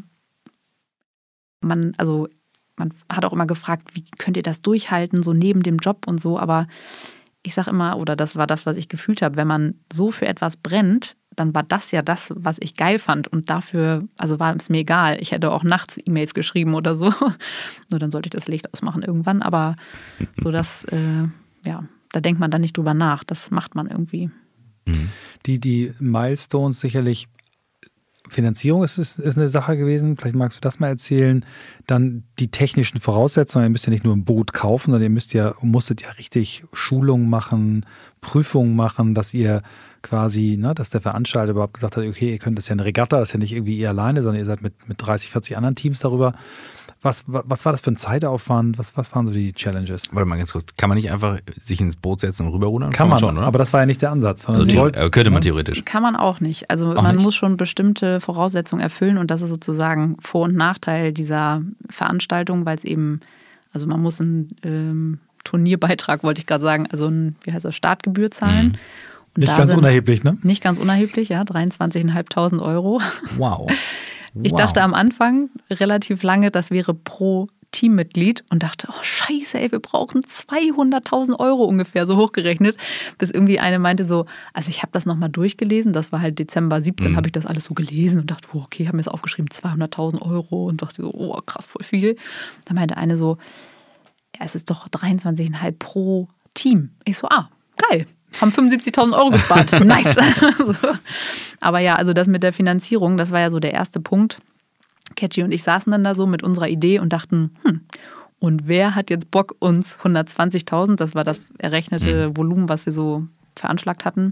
man, also man hat auch immer gefragt, wie könnt ihr das durchhalten, so neben dem Job und so, aber ich sage immer, oder das war das, was ich gefühlt habe, wenn man so für etwas brennt, dann war das ja das, was ich geil fand und dafür, also war es mir egal. Ich hätte auch nachts E-Mails geschrieben oder so, nur dann sollte ich das Licht ausmachen irgendwann, aber so das, äh, ja, da denkt man dann nicht drüber nach, das macht man irgendwie. Die, die Milestones sicherlich, Finanzierung ist, ist, ist eine Sache gewesen, vielleicht magst du das mal erzählen. Dann die technischen Voraussetzungen, ihr müsst ja nicht nur ein Boot kaufen, sondern ihr müsst ja, musstet ja richtig Schulungen machen, Prüfungen machen, dass ihr quasi, ne, dass der Veranstalter überhaupt gesagt hat, okay, ihr könnt das ja eine Regatta, das ist ja nicht irgendwie ihr alleine, sondern ihr seid mit, mit dreißig, vierzig anderen Teams darüber. Was, was war das für ein Zeitaufwand? Was, was waren so die Challenges? Warte mal ganz kurz. Kann man nicht einfach sich ins Boot setzen und rüberrudern? Kann, kann man schon, oder? Aber das war ja nicht der Ansatz. Also wollt, könnte man theoretisch. Kann man auch nicht. Also auch man nicht? muss schon bestimmte Voraussetzungen erfüllen und das ist sozusagen Vor- und Nachteil dieser Veranstaltung, weil es eben, also man muss einen ähm, Turnierbeitrag, wollte ich gerade sagen, also ein, wie heißt das, Startgebühr zahlen. Mhm. Und nicht ganz unerheblich, ne? Nicht ganz unerheblich, ja, dreiundzwanzigtausendfünfhundert Euro. Wow. Ich wow. dachte am Anfang relativ lange, das wäre pro Teammitglied und dachte, oh scheiße, ey, wir brauchen zweihunderttausend Euro ungefähr, so hochgerechnet. Bis irgendwie eine meinte so, also ich habe das nochmal durchgelesen, das war halt Dezember siebzehn, mhm. habe ich das alles so gelesen und dachte, oh, okay, haben mir das aufgeschrieben, zweihunderttausend Euro und dachte so, oh krass, voll viel. Da meinte eine so, ja, es ist doch dreiundzwanzig Komma fünf pro Team. Ich so, ah, geil. Haben fünfundsiebzigtausend Euro gespart. Nice. so. Aber ja, also das mit der Finanzierung, das war ja so der erste Punkt. Catchy und ich saßen dann da so mit unserer Idee und dachten, hm, und wer hat jetzt Bock, uns hundertzwanzigtausend, das war das errechnete Volumen, was wir so veranschlagt hatten,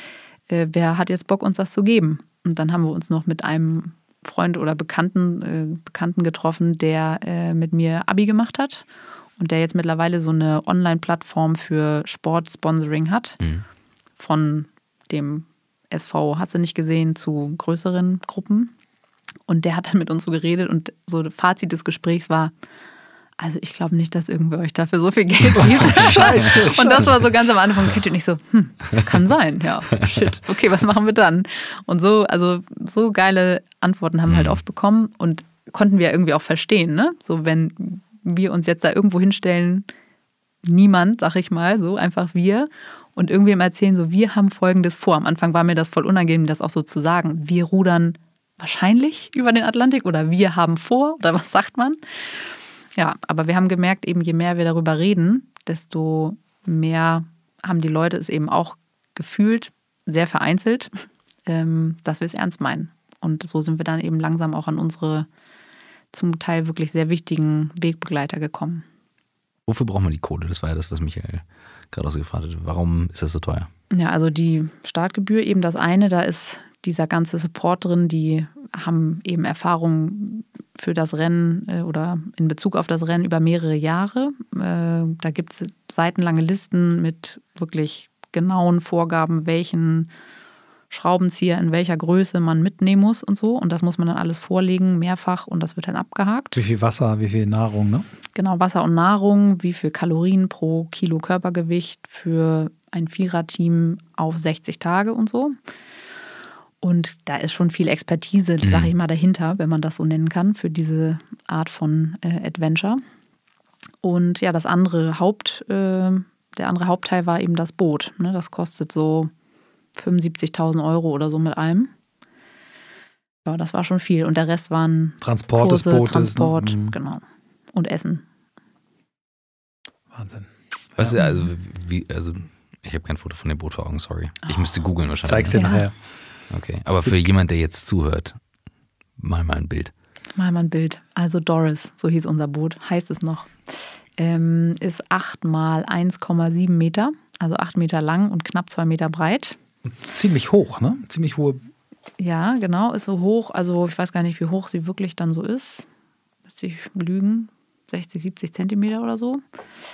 äh, wer hat jetzt Bock, uns das zu geben? Und dann haben wir uns noch mit einem Freund oder Bekannten, äh, Bekannten getroffen, der äh, mit mir Abi gemacht hat. Und der jetzt mittlerweile so eine Online-Plattform für Sportsponsoring hat. Mhm. Von dem S V, hast du nicht gesehen, zu größeren Gruppen. Und der hat dann mit uns so geredet und so Fazit des Gesprächs war, also ich glaube nicht, dass irgendwer euch dafür so viel Geld gibt. Scheiße. Und das war so ganz am Anfang, und ich so, hm, kann sein, ja, shit, okay, was machen wir dann? Und so, also so geile Antworten haben wir mhm. halt oft bekommen und konnten wir irgendwie auch verstehen, ne? So wenn wir uns jetzt da irgendwo hinstellen, niemand, sag ich mal, so einfach wir und irgendwem erzählen, so wir haben Folgendes vor. Am Anfang war mir das voll unangenehm, das auch so zu sagen. Wir rudern wahrscheinlich über den Atlantik oder wir haben vor oder was sagt man? Ja, aber wir haben gemerkt, eben je mehr wir darüber reden, desto mehr haben die Leute es eben auch gefühlt, sehr vereinzelt, dass wir es ernst meinen. Und so sind wir dann eben langsam auch an unsere zum Teil wirklich sehr wichtigen Wegbegleiter gekommen. Wofür braucht man die Kohle? Das war ja das, was Michael gerade auch so gefragt hat. Warum ist das so teuer? Ja, also die Startgebühr eben das eine, da ist dieser ganze Support drin, die haben eben Erfahrung für das Rennen oder in Bezug auf das Rennen über mehrere Jahre. Da gibt es seitenlange Listen mit wirklich genauen Vorgaben, welchen Schraubenzieher in welcher Größe man mitnehmen muss und so. Und das muss man dann alles vorlegen, mehrfach, und das wird dann abgehakt. Wie viel Wasser, wie viel Nahrung, ne? Genau, Wasser und Nahrung, wie viel Kalorien pro Kilo Körpergewicht für ein Viererteam auf sechzig Tage und so. Und da ist schon viel Expertise, mhm. sage ich mal, dahinter, wenn man das so nennen kann, für diese Art von äh, Adventure. Und ja, das andere Haupt, äh, der andere Hauptteil war eben das Boot. Ne? Das kostet so fünfundsiebzigtausend Euro oder so mit allem. Ja, das war schon viel. Und der Rest waren Transport Kurse, des Bootes. Transport, ne? genau. Und Essen. Wahnsinn. Weißt du, also, wie, also ich habe kein Foto von dem Boot vor Augen, sorry. Ich müsste googeln wahrscheinlich. Zeig's dir Ja. nachher. Okay, aber für jemand, der jetzt zuhört, mal mal ein Bild. Mal mal ein Bild. Also Doris, so hieß unser Boot, heißt es noch, ähm, ist acht mal eins Komma sieben Meter, also acht Meter lang und knapp zwei Meter breit. Ziemlich hoch, ne? Ziemlich hohe. Ja, genau, ist so hoch. Also ich weiß gar nicht, wie hoch sie wirklich dann so ist. Müsste ich lügen. sechzig, siebzig Zentimeter oder so.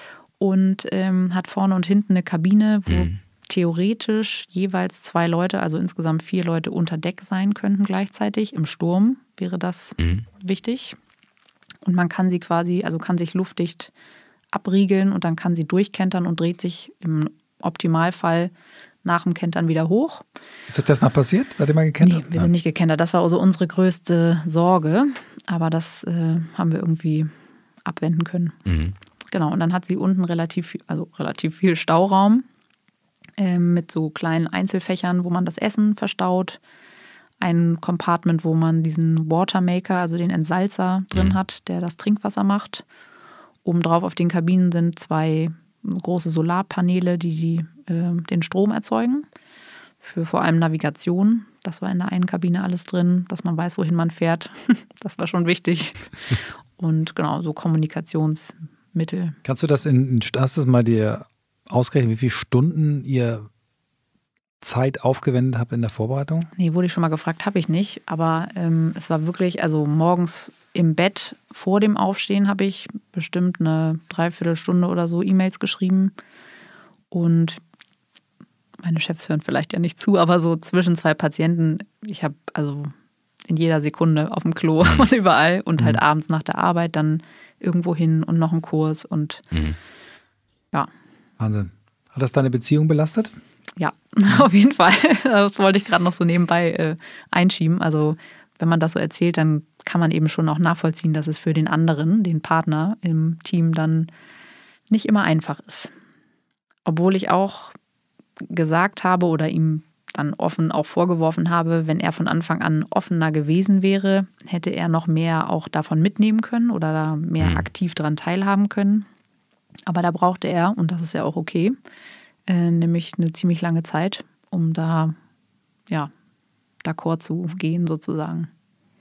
Und ähm, hat vorne und hinten eine Kabine, wo mhm. theoretisch jeweils zwei Leute, also insgesamt vier Leute unter Deck sein könnten gleichzeitig. Im Sturm wäre das mhm. wichtig. Und man kann sie quasi, also kann sich luftdicht abriegeln und dann kann sie durchkentern und dreht sich im Optimalfall nach dem Kentern wieder hoch. Ist euch das mal passiert? Seid ihr mal gekentert? Nee, wir sind nicht gekentert. Das war also unsere größte Sorge. Aber das äh, haben wir irgendwie abwenden können. Mhm. Genau, und dann hat sie unten relativ viel, also relativ viel Stauraum äh, mit so kleinen Einzelfächern, wo man das Essen verstaut. Ein Compartment, wo man diesen Watermaker, also den Entsalzer drin mhm. hat, der das Trinkwasser macht. Obendrauf auf den Kabinen sind zwei große Solarpaneele, die, die äh, den Strom erzeugen. Für vor allem Navigation. Das war in der einen Kabine alles drin, dass man weiß, wohin man fährt. Das war schon wichtig. Und genau, so Kommunikationsmittel. Kannst du das in, hast du das mal dir ausgerechnet, wie viele Stunden ihr Zeit aufgewendet habt in der Vorbereitung? Nee, wurde ich schon mal gefragt, habe ich nicht. Aber ähm, es war wirklich, also morgens im Bett vor dem Aufstehen habe ich bestimmt eine Dreiviertelstunde oder so E-Mails geschrieben. Und meine Chefs hören vielleicht ja nicht zu, aber so zwischen zwei Patienten, ich habe also in jeder Sekunde auf dem Klo mhm. und überall und halt mhm. abends nach der Arbeit dann irgendwo hin und noch einen Kurs und mhm. ja. Wahnsinn. Hat das deine Beziehung belastet? Ja, auf jeden Fall. Das wollte ich gerade noch so nebenbei äh, einschieben. Also wenn man das so erzählt, dann kann man eben schon auch nachvollziehen, dass es für den anderen, den Partner im Team, dann nicht immer einfach ist. Obwohl ich auch gesagt habe oder ihm dann offen auch vorgeworfen habe, wenn er von Anfang an offener gewesen wäre, hätte er noch mehr auch davon mitnehmen können oder da mehr mhm. aktiv daran teilhaben können. Aber da brauchte er, und das ist ja auch okay, äh, nämlich eine ziemlich lange Zeit, um da, ja, d'accord zu gehen sozusagen.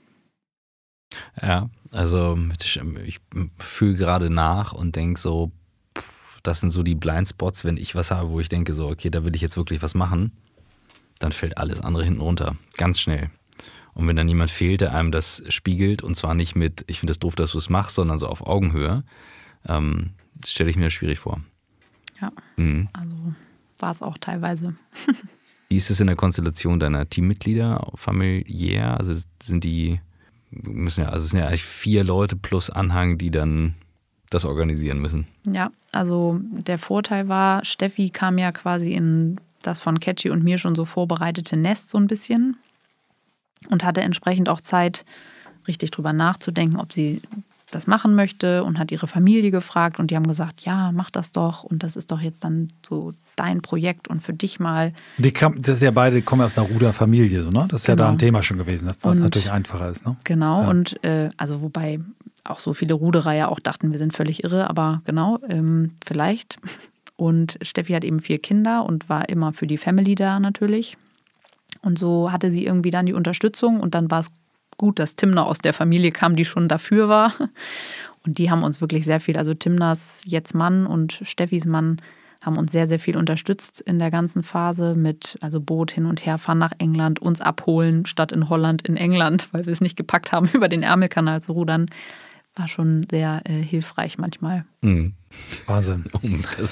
Ja, also ich fühle gerade nach und denke so, das sind so die Blindspots, wenn ich was habe, wo ich denke so, okay, da will ich jetzt wirklich was machen, dann fällt alles andere hinten runter, ganz schnell. Und wenn dann jemand fehlt, der einem das spiegelt, und zwar nicht mit, ich finde es doof, dass du es machst, sondern so auf Augenhöhe, ähm, das stelle ich mir schwierig vor. Ja, mhm. also war es auch teilweise. Wie ist es in der Konstellation deiner Teammitglieder, familiär? Also sind die, müssen ja, also es sind ja eigentlich vier Leute plus Anhang, die dann das organisieren müssen. Ja, also der Vorteil war, Steffi kam ja quasi in das von Catchy und mir schon so vorbereitete Nest so ein bisschen und hatte entsprechend auch Zeit, richtig drüber nachzudenken, ob sie das machen möchte, und hat ihre Familie gefragt und die haben gesagt, ja, mach das doch und das ist doch jetzt dann so dein Projekt und für dich mal. Die kam, das ist ja beide kommen aus einer Ruderfamilie, so, ne? Das ist genau. ja da ein Thema schon gewesen, was und, natürlich einfacher ist, ne? Genau, ja. und äh, also wobei auch so viele Ruderer ja auch dachten, wir sind völlig irre, aber genau, ähm, vielleicht. Und Steffi hat eben vier Kinder und war immer für die Family da natürlich. Und so hatte sie irgendwie dann die Unterstützung und dann war es gut, dass Timna aus der Familie kam, die schon dafür war. Und die haben uns wirklich sehr viel, also Timnas jetzt Mann und Steffis Mann haben uns sehr, sehr viel unterstützt in der ganzen Phase mit, also Boot hin und her, fahren nach England, uns abholen, statt in Holland in England, weil wir es nicht gepackt haben, über den Ärmelkanal zu rudern. War schon sehr äh, hilfreich manchmal. Mhm. Wahnsinn. Oh, das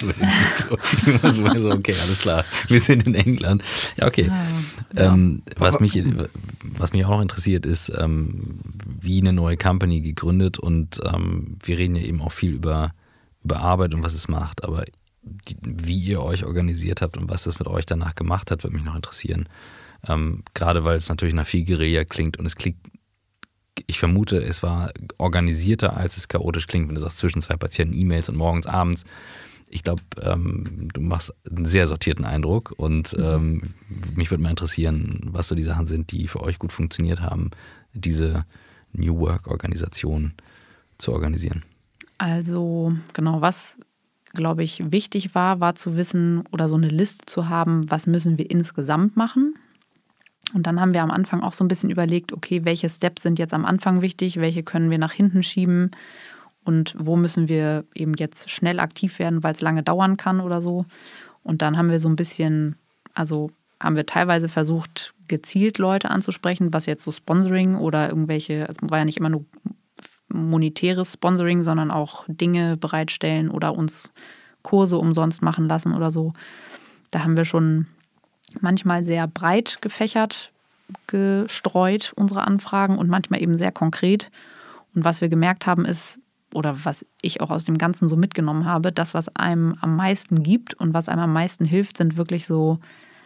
das war so, okay, alles klar. Wir sind in England. Ja, okay. Ja, ähm, ja. Was, mich, was mich auch noch interessiert ist, ähm, wie eine neue Company gegründet, und ähm, wir reden ja eben auch viel über, über Arbeit und was es macht, aber die, wie ihr euch organisiert habt und was das mit euch danach gemacht hat, würde mich noch interessieren. Ähm, gerade weil es natürlich nach viel Guerilla klingt und es klingt, ich vermute, es war organisierter, als es chaotisch klingt, wenn du sagst, zwischen zwei Patienten E-Mails und morgens, abends. Ich glaube, ähm, du machst einen sehr sortierten Eindruck und ähm, mich würde mal interessieren, was so die Sachen sind, die für euch gut funktioniert haben, diese New Work-Organisation zu organisieren. Also genau, was, glaube ich, wichtig war, war zu wissen oder so eine Liste zu haben, was müssen wir insgesamt machen. Und dann haben wir am Anfang auch so ein bisschen überlegt, okay, welche Steps sind jetzt am Anfang wichtig, welche können wir nach hinten schieben und wo müssen wir eben jetzt schnell aktiv werden, weil es lange dauern kann oder so. Und dann haben wir so ein bisschen, also haben wir teilweise versucht, gezielt Leute anzusprechen, was jetzt so Sponsoring oder irgendwelche, es war ja nicht immer nur monetäres Sponsoring, sondern auch Dinge bereitstellen oder uns Kurse umsonst machen lassen oder so. Da haben wir schon manchmal sehr breit gefächert gestreut, unsere Anfragen, und manchmal eben sehr konkret. Und was wir gemerkt haben ist, oder was ich auch aus dem Ganzen so mitgenommen habe, das, was einem am meisten gibt und was einem am meisten hilft, sind wirklich so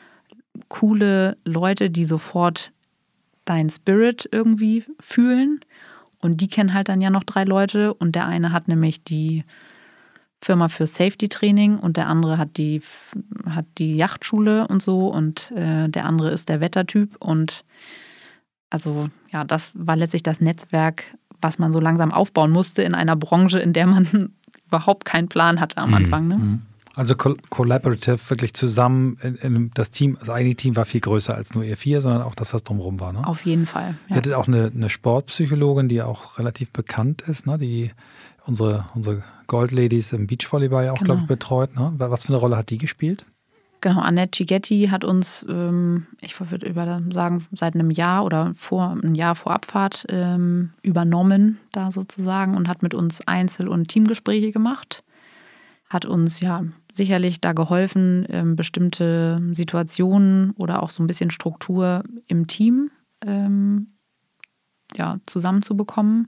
coole Leute, die sofort deinen Spirit irgendwie fühlen. Und die kennen halt dann ja noch drei Leute, und der eine hat nämlich die Firma für Safety-Training und der andere hat die, hat die Yachtschule und so, und äh, der andere ist der Wettertyp. Und also ja, das war letztlich das Netzwerk, was man so langsam aufbauen musste in einer Branche, in der man überhaupt keinen Plan hatte am Anfang. Ne? Also collaborative, wirklich zusammen, in, in das Team, das eigene Team war viel größer als nur ihr vier, sondern auch das, was drumherum war. Ne? Auf jeden Fall. Ja. Ihr hattet auch eine, eine Sportpsychologin, die auch relativ bekannt ist, ne? die unsere, unsere Gold-Ladies im Beachvolleyball ja auch, genau. glaube ich, betreut. Ne? Was für eine Rolle hat die gespielt? Genau, Annette Gigetti hat uns, ähm, ich würde über sagen, seit einem Jahr oder vor einem Jahr vor Abfahrt ähm, übernommen da sozusagen und hat mit uns Einzel- und Teamgespräche gemacht. Hat uns ja sicherlich da geholfen, ähm, bestimmte Situationen oder auch so ein bisschen Struktur im Team ähm, ja, zusammenzubekommen.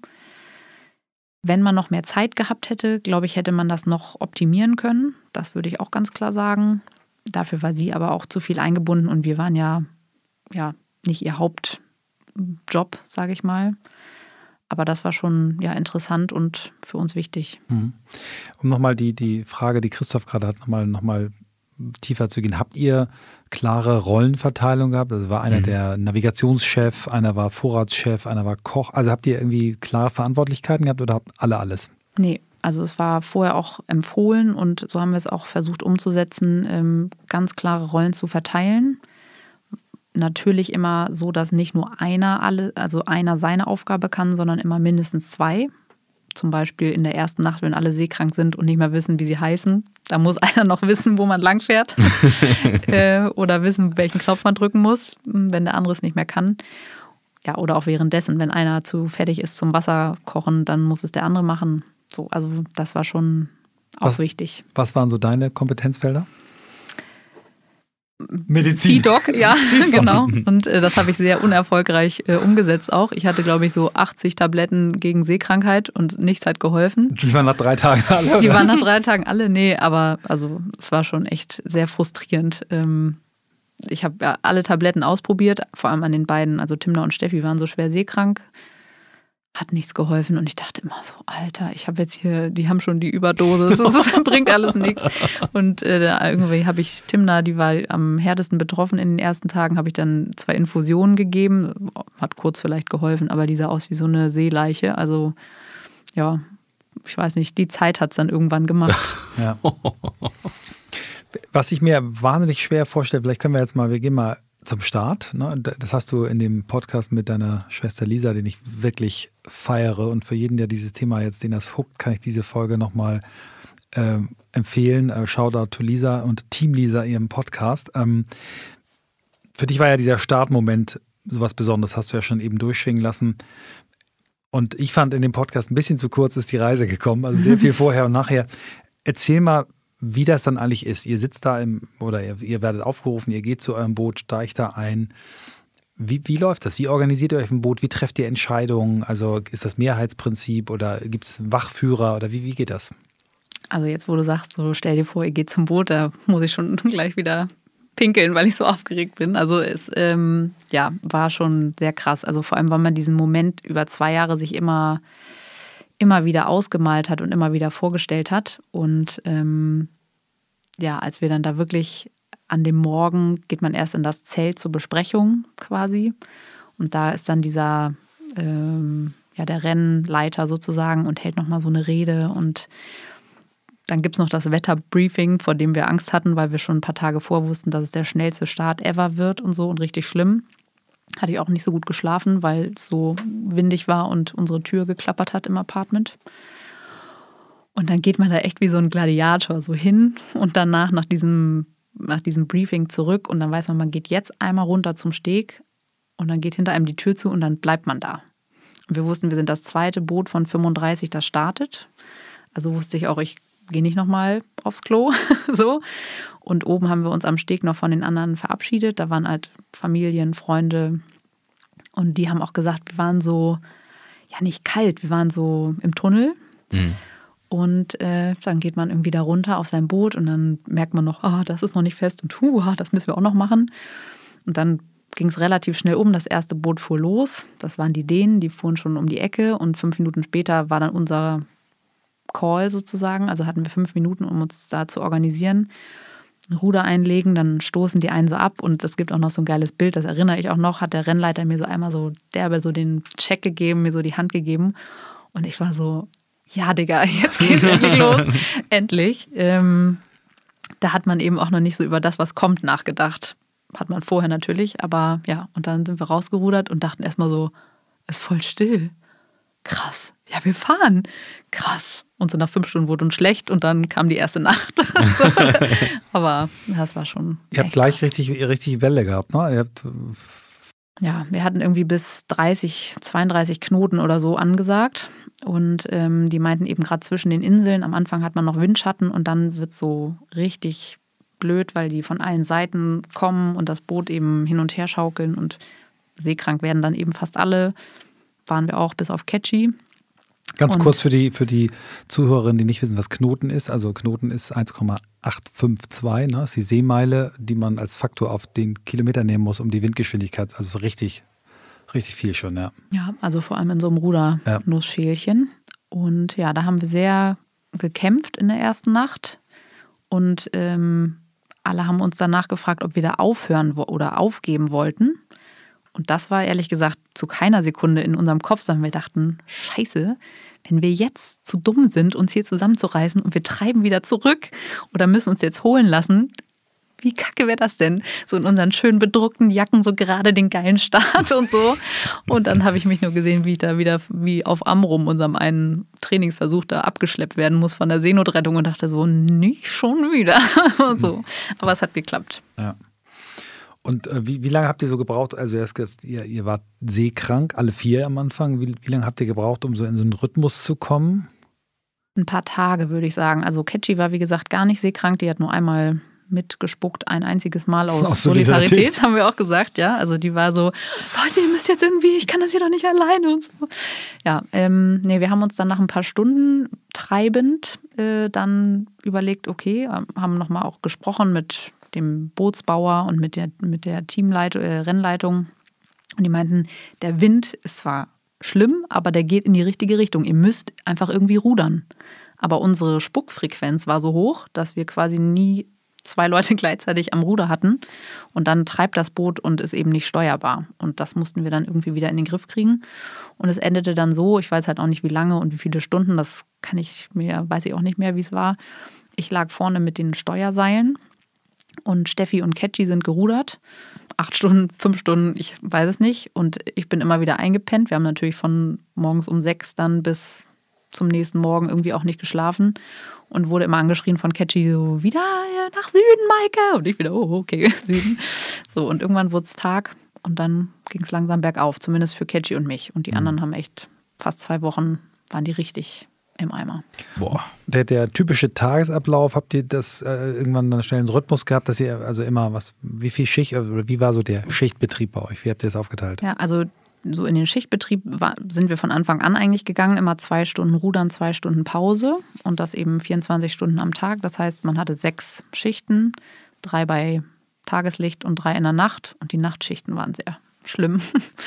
Wenn man noch mehr Zeit gehabt hätte, glaube ich, hätte man das noch optimieren können. Das würde ich auch ganz klar sagen. Dafür war sie aber auch zu viel eingebunden und wir waren ja, ja nicht ihr Hauptjob, sage ich mal. aber das war schon ja interessant und für uns wichtig. Um nochmal die, die Frage, die Christoph gerade hat, nochmal noch mal tiefer zu gehen. Habt ihr klare Rollenverteilung gehabt? Also war einer mhm. der Navigationschef, einer war Vorratschef, einer war Koch. Also habt ihr irgendwie klare Verantwortlichkeiten gehabt oder habt alle alles? Nee, also es war vorher auch empfohlen und so haben wir es auch versucht umzusetzen, ähm, ganz klare Rollen zu verteilen. Natürlich immer so, dass nicht nur einer alle, also einer seine Aufgabe kann, sondern immer mindestens zwei. Zum Beispiel in der ersten Nacht, wenn alle seekrank sind und nicht mehr wissen, wie sie heißen. Da muss einer noch wissen, wo man langfährt äh, oder wissen, welchen Knopf man drücken muss, wenn der andere es nicht mehr kann. Ja, oder auch währenddessen, wenn einer zu fertig ist zum Wasser kochen, dann muss es der andere machen. So, also das war schon auch was, wichtig. Was waren so deine Kompetenzfelder? Medizin. C-Doc, ja, genau. Und äh, das habe ich sehr unerfolgreich äh, umgesetzt auch. Ich hatte, glaube ich, so achtzig Tabletten gegen Seekrankheit und nichts hat geholfen. Die waren nach drei Tagen alle? Die waren nach drei Tagen alle, nee, aber also es war schon echt sehr frustrierend. Ähm, ich habe ja alle Tabletten ausprobiert, vor allem an den beiden, also Timna und Steffi waren so schwer seekrank. Hat nichts geholfen und ich dachte immer so, Alter, ich habe jetzt hier, die haben schon die Überdosis, das bringt alles nichts. Und äh, irgendwie habe ich Timna, die war am härtesten betroffen in den ersten Tagen, habe ich dann zwei Infusionen gegeben, hat kurz vielleicht geholfen, aber die sah aus wie so eine Seeleiche. Also ja, ich weiß nicht, die Zeit hat es dann irgendwann gemacht. Ja. Was ich mir wahnsinnig schwer vorstelle, vielleicht können wir jetzt mal, wir gehen mal zum Start. Ne? Das hast du in dem Podcast mit deiner Schwester Lisa, den ich wirklich feiere. Und für jeden, der dieses Thema jetzt, den das huckt, kann ich diese Folge nochmal äh, empfehlen. Äh, Shoutout to Lisa und Team Lisa, ihrem Podcast. Ähm, für dich war ja dieser Startmoment sowas Besonderes, hast du ja schon eben durchschwingen lassen. Und ich fand in dem Podcast ein bisschen zu kurz ist die Reise gekommen. Also sehr viel vorher und nachher. Erzähl mal, wie das dann eigentlich ist. Ihr sitzt da im, oder ihr, ihr werdet aufgerufen, ihr geht zu eurem Boot, steigt da ein. Wie, wie läuft das? Wie organisiert ihr euch im Boot? Wie trefft ihr Entscheidungen? Also ist das Mehrheitsprinzip oder gibt es Wachführer oder wie, wie geht das? Also jetzt, wo du sagst, so stell dir vor, ihr geht zum Boot, da muss ich schon gleich wieder pinkeln, weil ich so aufgeregt bin. Also es ähm, ja, war schon sehr krass. Also vor allem, weil man diesen Moment über zwei Jahre sich immer immer wieder ausgemalt hat und immer wieder vorgestellt hat. Und ähm, ja, als wir dann da wirklich an dem Morgen, geht man erst in das Zelt zur Besprechung quasi. Und da ist dann dieser, ähm, ja, der Rennleiter sozusagen und hält nochmal so eine Rede. Und dann gibt es noch das Wetterbriefing, vor dem wir Angst hatten, weil wir schon ein paar Tage vor wussten, dass es der schnellste Start ever wird und so und richtig schlimm. Hatte ich auch nicht so gut geschlafen, weil es so windig war und unsere Tür geklappert hat im Apartment. Und dann geht man da echt wie so ein Gladiator so hin und danach nach diesem, nach diesem Briefing zurück und dann weiß man, man geht jetzt einmal runter zum Steg und dann geht hinter einem die Tür zu und dann bleibt man da. Und wir wussten, wir sind das zweite Boot von fünfunddreißig, das startet. Also wusste ich auch, ich gehe nicht nochmal aufs Klo. so. Und oben haben wir uns am Steg noch von den anderen verabschiedet. Da waren halt Familien, Freunde. Und die haben auch gesagt, wir waren so, ja nicht kalt, wir waren so im Tunnel. Mhm. Und äh, dann geht man irgendwie da runter auf sein Boot und dann merkt man noch, ah, das ist noch nicht fest und huh, das müssen wir auch noch machen. Und dann ging es relativ schnell um. Das erste Boot fuhr los. Das waren die Dänen, die fuhren schon um die Ecke. Und fünf Minuten später war dann unser Call sozusagen. Also hatten wir fünf Minuten, um uns da zu organisieren. Ein Ruder einlegen, dann stoßen die einen so ab. Und es gibt auch noch so ein geiles Bild, das erinnere ich auch noch, hat der Rennleiter mir so einmal so derbe so den Check gegeben, mir so die Hand gegeben. Und ich war so, ja Digga, jetzt geht's endlich los. Endlich. Ähm, da hat man eben auch noch nicht so über das, was kommt, nachgedacht. Hat man vorher natürlich, aber ja, und dann sind wir rausgerudert und dachten erstmal so, ist voll still. Krass. Ja, wir fahren. Krass. Und so nach fünf Stunden wurde uns schlecht und dann kam die erste Nacht. so. Aber das war schon. Ihr habt gleich richtig, richtig Welle gehabt, ne? Ihr habt ja, wir hatten irgendwie bis dreißig, zweiunddreißig Knoten oder so angesagt. Und ähm, die meinten eben gerade zwischen den Inseln, am Anfang hat man noch Windschatten und dann wird es so richtig blöd, weil die von allen Seiten kommen und das Boot eben hin und her schaukeln und seekrank werden dann eben fast alle. Waren wir auch bis auf Catchy. Ganz und kurz für die, für die Zuhörerinnen, die nicht wissen, was Knoten ist. Also Knoten ist eins Komma acht fünf zwei, ne? Das ist die Seemeile, die man als Faktor auf den Kilometer nehmen muss, um die Windgeschwindigkeit, also richtig, Richtig viel schon, ja. Ja, also vor allem in so einem Rudernussschälchen. Ja. Und ja, da haben wir sehr gekämpft in der ersten Nacht. Und ähm, alle haben uns danach gefragt, ob wir da aufhören oder aufgeben wollten. Und das war ehrlich gesagt zu keiner Sekunde in unserem Kopf, sondern wir dachten, scheiße, wenn wir jetzt zu dumm sind, uns hier zusammenzureißen und wir treiben wieder zurück oder müssen uns jetzt holen lassen, wie kacke wäre das denn? So in unseren schön bedruckten Jacken, so gerade den geilen Start und so. Und dann habe ich mich nur gesehen, wie ich da wieder wie auf Amrum, unserem einen Trainingsversuch, da abgeschleppt werden muss von der Seenotrettung und dachte so, nicht schon wieder. so. Aber es hat geklappt. Ja. Und äh, wie, wie lange habt ihr so gebraucht? Also ihr, ihr wart seekrank, alle vier am Anfang. Wie, wie lange habt ihr gebraucht, um so in so einen Rhythmus zu kommen? Ein paar Tage, würde ich sagen. Also Ketchi war, wie gesagt, gar nicht seekrank. Die hat nur einmal mitgespuckt, ein einziges Mal aus, aus Solidarität, Solidarität, haben wir auch gesagt, ja. Also die war so, Leute, ihr müsst jetzt irgendwie, ich kann das hier doch nicht alleine und so. Ja, ähm, nee, wir haben uns dann nach ein paar Stunden treibend äh, dann überlegt, okay, haben nochmal auch gesprochen mit dem Bootsbauer und mit der, mit der Teamleitung, äh, Rennleitung. Und die meinten, der Wind ist zwar schlimm, aber der geht in die richtige Richtung. Ihr müsst einfach irgendwie rudern. Aber unsere Spuckfrequenz war so hoch, dass wir quasi nie zwei Leute gleichzeitig am Ruder hatten und dann treibt das Boot und ist eben nicht steuerbar. Und das mussten wir dann irgendwie wieder in den Griff kriegen. Und es endete dann so, ich weiß halt auch nicht, wie lange und wie viele Stunden, das kann ich mir, weiß ich auch nicht mehr, wie es war. Ich lag vorne mit den Steuerseilen und Steffi und Ketchi sind gerudert. Acht Stunden, fünf Stunden, ich weiß es nicht. Und ich bin immer wieder eingepennt. Wir haben natürlich von morgens um sechs dann bis zum nächsten Morgen irgendwie auch nicht geschlafen. Und wurde immer angeschrien von Ketchi, so, wieder nach Süden, Maike. Und ich wieder, oh, okay, Süden. So, und irgendwann wurde es Tag und dann ging es langsam bergauf, zumindest für Ketchi und mich. Und die mhm. anderen haben echt fast zwei Wochen, waren die richtig im Eimer. Boah. Der, der typische Tagesablauf, habt ihr das äh, irgendwann dann schnell einen Rhythmus gehabt, dass ihr also immer was, wie viel Schicht, oder wie war so der Schichtbetrieb bei euch? Wie habt ihr das aufgeteilt? Ja, also so in den Schichtbetrieb war, sind wir von Anfang an eigentlich gegangen, immer zwei Stunden Rudern, zwei Stunden Pause und das eben vierundzwanzig Stunden am Tag. Das heißt, man hatte sechs Schichten, drei bei Tageslicht und drei in der Nacht und die Nachtschichten waren sehr schlimm.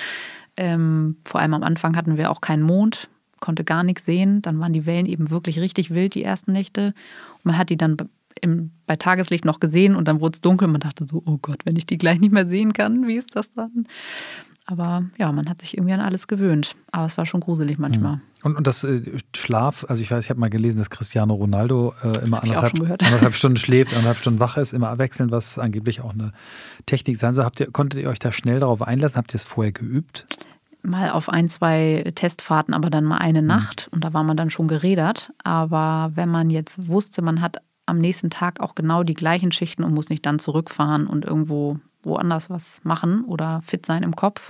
ähm, vor allem am Anfang hatten wir auch keinen Mond, konnte gar nichts sehen. Dann waren die Wellen eben wirklich richtig wild die ersten Nächte. Und man hat die dann im, bei Tageslicht noch gesehen und dann wurde es dunkel. Man dachte so, oh Gott, wenn ich die gleich nicht mehr sehen kann, wie ist das dann? Aber ja, man hat sich irgendwie an alles gewöhnt. Aber es war schon gruselig manchmal. Und, und das äh, Schlaf, also ich weiß, ich habe mal gelesen, dass Cristiano Ronaldo äh, immer anderthalb, anderthalb, anderthalb Stunden schläft, anderthalb Stunden wach ist, immer abwechselnd, was angeblich auch eine Technik sein soll. Habt ihr, konntet ihr euch da schnell darauf einlassen? Habt ihr es vorher geübt? Mal auf ein, zwei Testfahrten, aber dann mal eine Nacht. Und da war man dann schon gerädert. Aber wenn man jetzt wusste, man hat am nächsten Tag auch genau die gleichen Schichten und muss nicht dann zurückfahren und irgendwo woanders was machen oder fit sein im Kopf,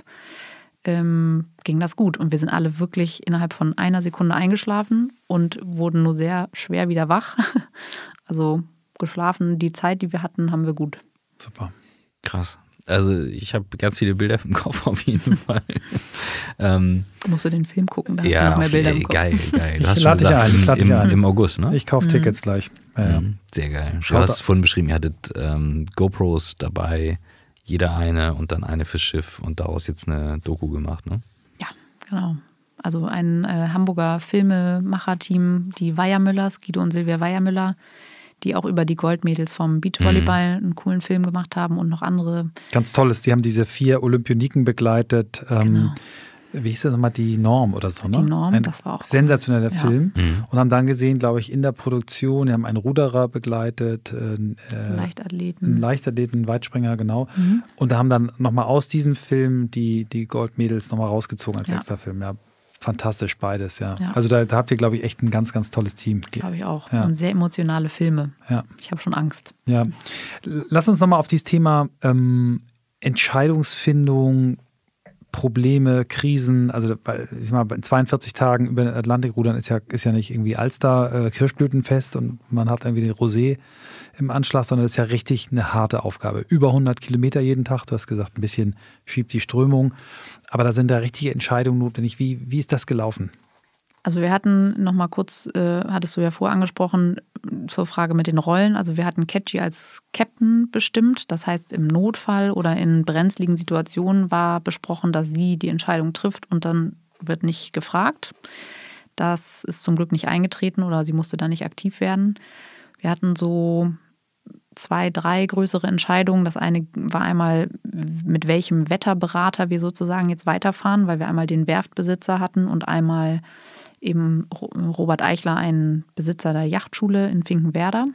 ähm, ging das gut. Und wir sind alle wirklich innerhalb von einer Sekunde eingeschlafen und wurden nur sehr schwer wieder wach. Also geschlafen, die Zeit, die wir hatten, haben wir gut. Super. Krass. Also ich habe ganz viele Bilder im Kopf auf jeden Fall. ähm, Musst du den Film gucken, da hast ja, du noch mehr Bilder im Kopf. Geil, geil. Du ich hast lade dich ein, ich lade dich ein. Im August, ne? Ich kaufe Tickets mhm. gleich. Ja, ja. Sehr geil. Du hast es vorhin beschrieben, ihr hattet ähm, GoPros dabei, jeder eine und dann eine fürs Schiff und daraus jetzt eine Doku gemacht, ne? Ja, genau. Also ein äh, Hamburger Filmemacher-Team, die Weiermüllers, Guido und Silvia Weiermüller, die auch über die Goldmädels vom Beachvolleyball einen coolen Film gemacht haben und noch andere. Ganz tolles, die haben diese vier Olympioniken begleitet. Ähm, genau. Wie hieß das nochmal? Die Norm oder so, ne? Die Norm, ein das war auch sensationeller ja. Film. Mhm. Und haben dann gesehen, glaube ich, in der Produktion, die haben einen Ruderer begleitet, äh, Leichtathleten. einen Leichtathleten, einen Weitspringer, genau. Mhm. Und da haben dann nochmal aus diesem Film die, die Goldmädels nochmal rausgezogen als ja. Extrafilm. Ja, fantastisch beides, ja. ja. Also da, da habt ihr, glaube ich, echt ein ganz, ganz tolles Team. Glaube ich auch. Ja. Und sehr emotionale Filme. Ja. Ich habe schon Angst. Ja. Lass uns nochmal auf dieses Thema ähm, Entscheidungsfindung, Probleme, Krisen, also ich sag mal, in zweiundvierzig Tagen über den Atlantik rudern ist ja, ist ja nicht irgendwie Alster, äh, Kirschblütenfest und man hat irgendwie den Rosé im Anschlag, sondern das ist ja richtig eine harte Aufgabe. Über hundert Kilometer jeden Tag, du hast gesagt, ein bisschen schiebt die Strömung, aber da sind da richtige Entscheidungen notwendig. Wie, wie ist das gelaufen? Also wir hatten noch mal kurz, äh, hattest du ja vorher angesprochen, zur Frage mit den Rollen. Also wir hatten Ketchi als Captain bestimmt. Das heißt, im Notfall oder in brenzligen Situationen war besprochen, dass sie die Entscheidung trifft und dann wird nicht gefragt. Das ist zum Glück nicht eingetreten oder sie musste da nicht aktiv werden. Wir hatten so zwei, drei größere Entscheidungen. Das eine war einmal, mit welchem Wetterberater wir sozusagen jetzt weiterfahren, weil wir einmal den Werftbesitzer hatten und einmal eben Robert Eichler, ein Besitzer der Yachtschule in Finkenwerder.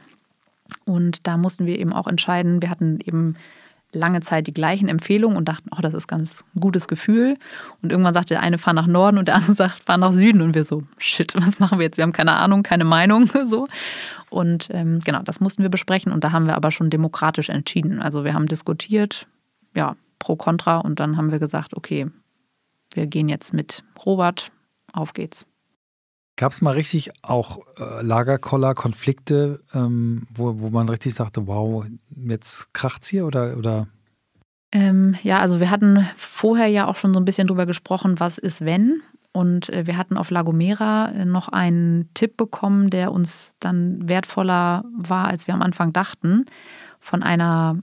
Und da mussten wir eben auch entscheiden, wir hatten eben lange Zeit die gleichen Empfehlungen und dachten, oh, das ist ganz ein gutes Gefühl. Und irgendwann sagte der eine, fahr nach Norden und der andere sagt, fahr nach Süden. Und wir so, shit, was machen wir jetzt? Wir haben keine Ahnung, keine Meinung. so. Und ähm, genau, das mussten wir besprechen. Und da haben wir aber schon demokratisch entschieden. Also wir haben diskutiert, ja, pro, contra. Und dann haben wir gesagt, okay, wir gehen jetzt mit Robert, auf geht's. Gab es mal richtig auch äh, Lagerkoller, Konflikte, ähm, wo, wo man richtig sagte, wow, jetzt kracht's hier oder? oder? Ähm, ja, also wir hatten vorher ja auch schon so ein bisschen drüber gesprochen, was ist wenn. Und äh, wir hatten auf La Gomera noch einen Tipp bekommen, der uns dann wertvoller war, als wir am Anfang dachten, von einer,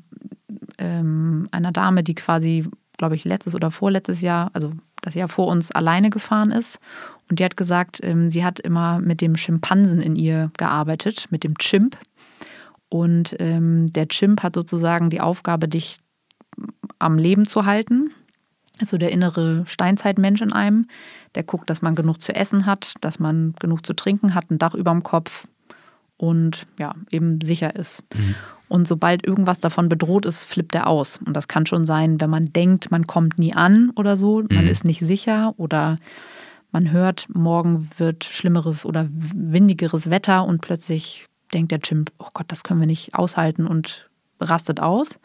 ähm, einer Dame, die quasi, glaube ich, letztes oder vorletztes Jahr, also das Jahr vor uns alleine gefahren ist. Und die hat gesagt, sie hat immer mit dem Schimpansen in ihr gearbeitet, mit dem Chimp. Und der Chimp hat sozusagen die Aufgabe, dich am Leben zu halten. Also der innere Steinzeitmensch in einem, der guckt, dass man genug zu essen hat, dass man genug zu trinken hat, ein Dach über dem Kopf und ja, eben sicher ist. Mhm. Und sobald irgendwas davon bedroht ist, flippt er aus. Und das kann schon sein, wenn man denkt, man kommt nie an oder so, man mhm. ist nicht sicher oder man hört, morgen wird schlimmeres oder windigeres Wetter und plötzlich denkt der Chimp, oh Gott, das können wir nicht aushalten und rastet aus.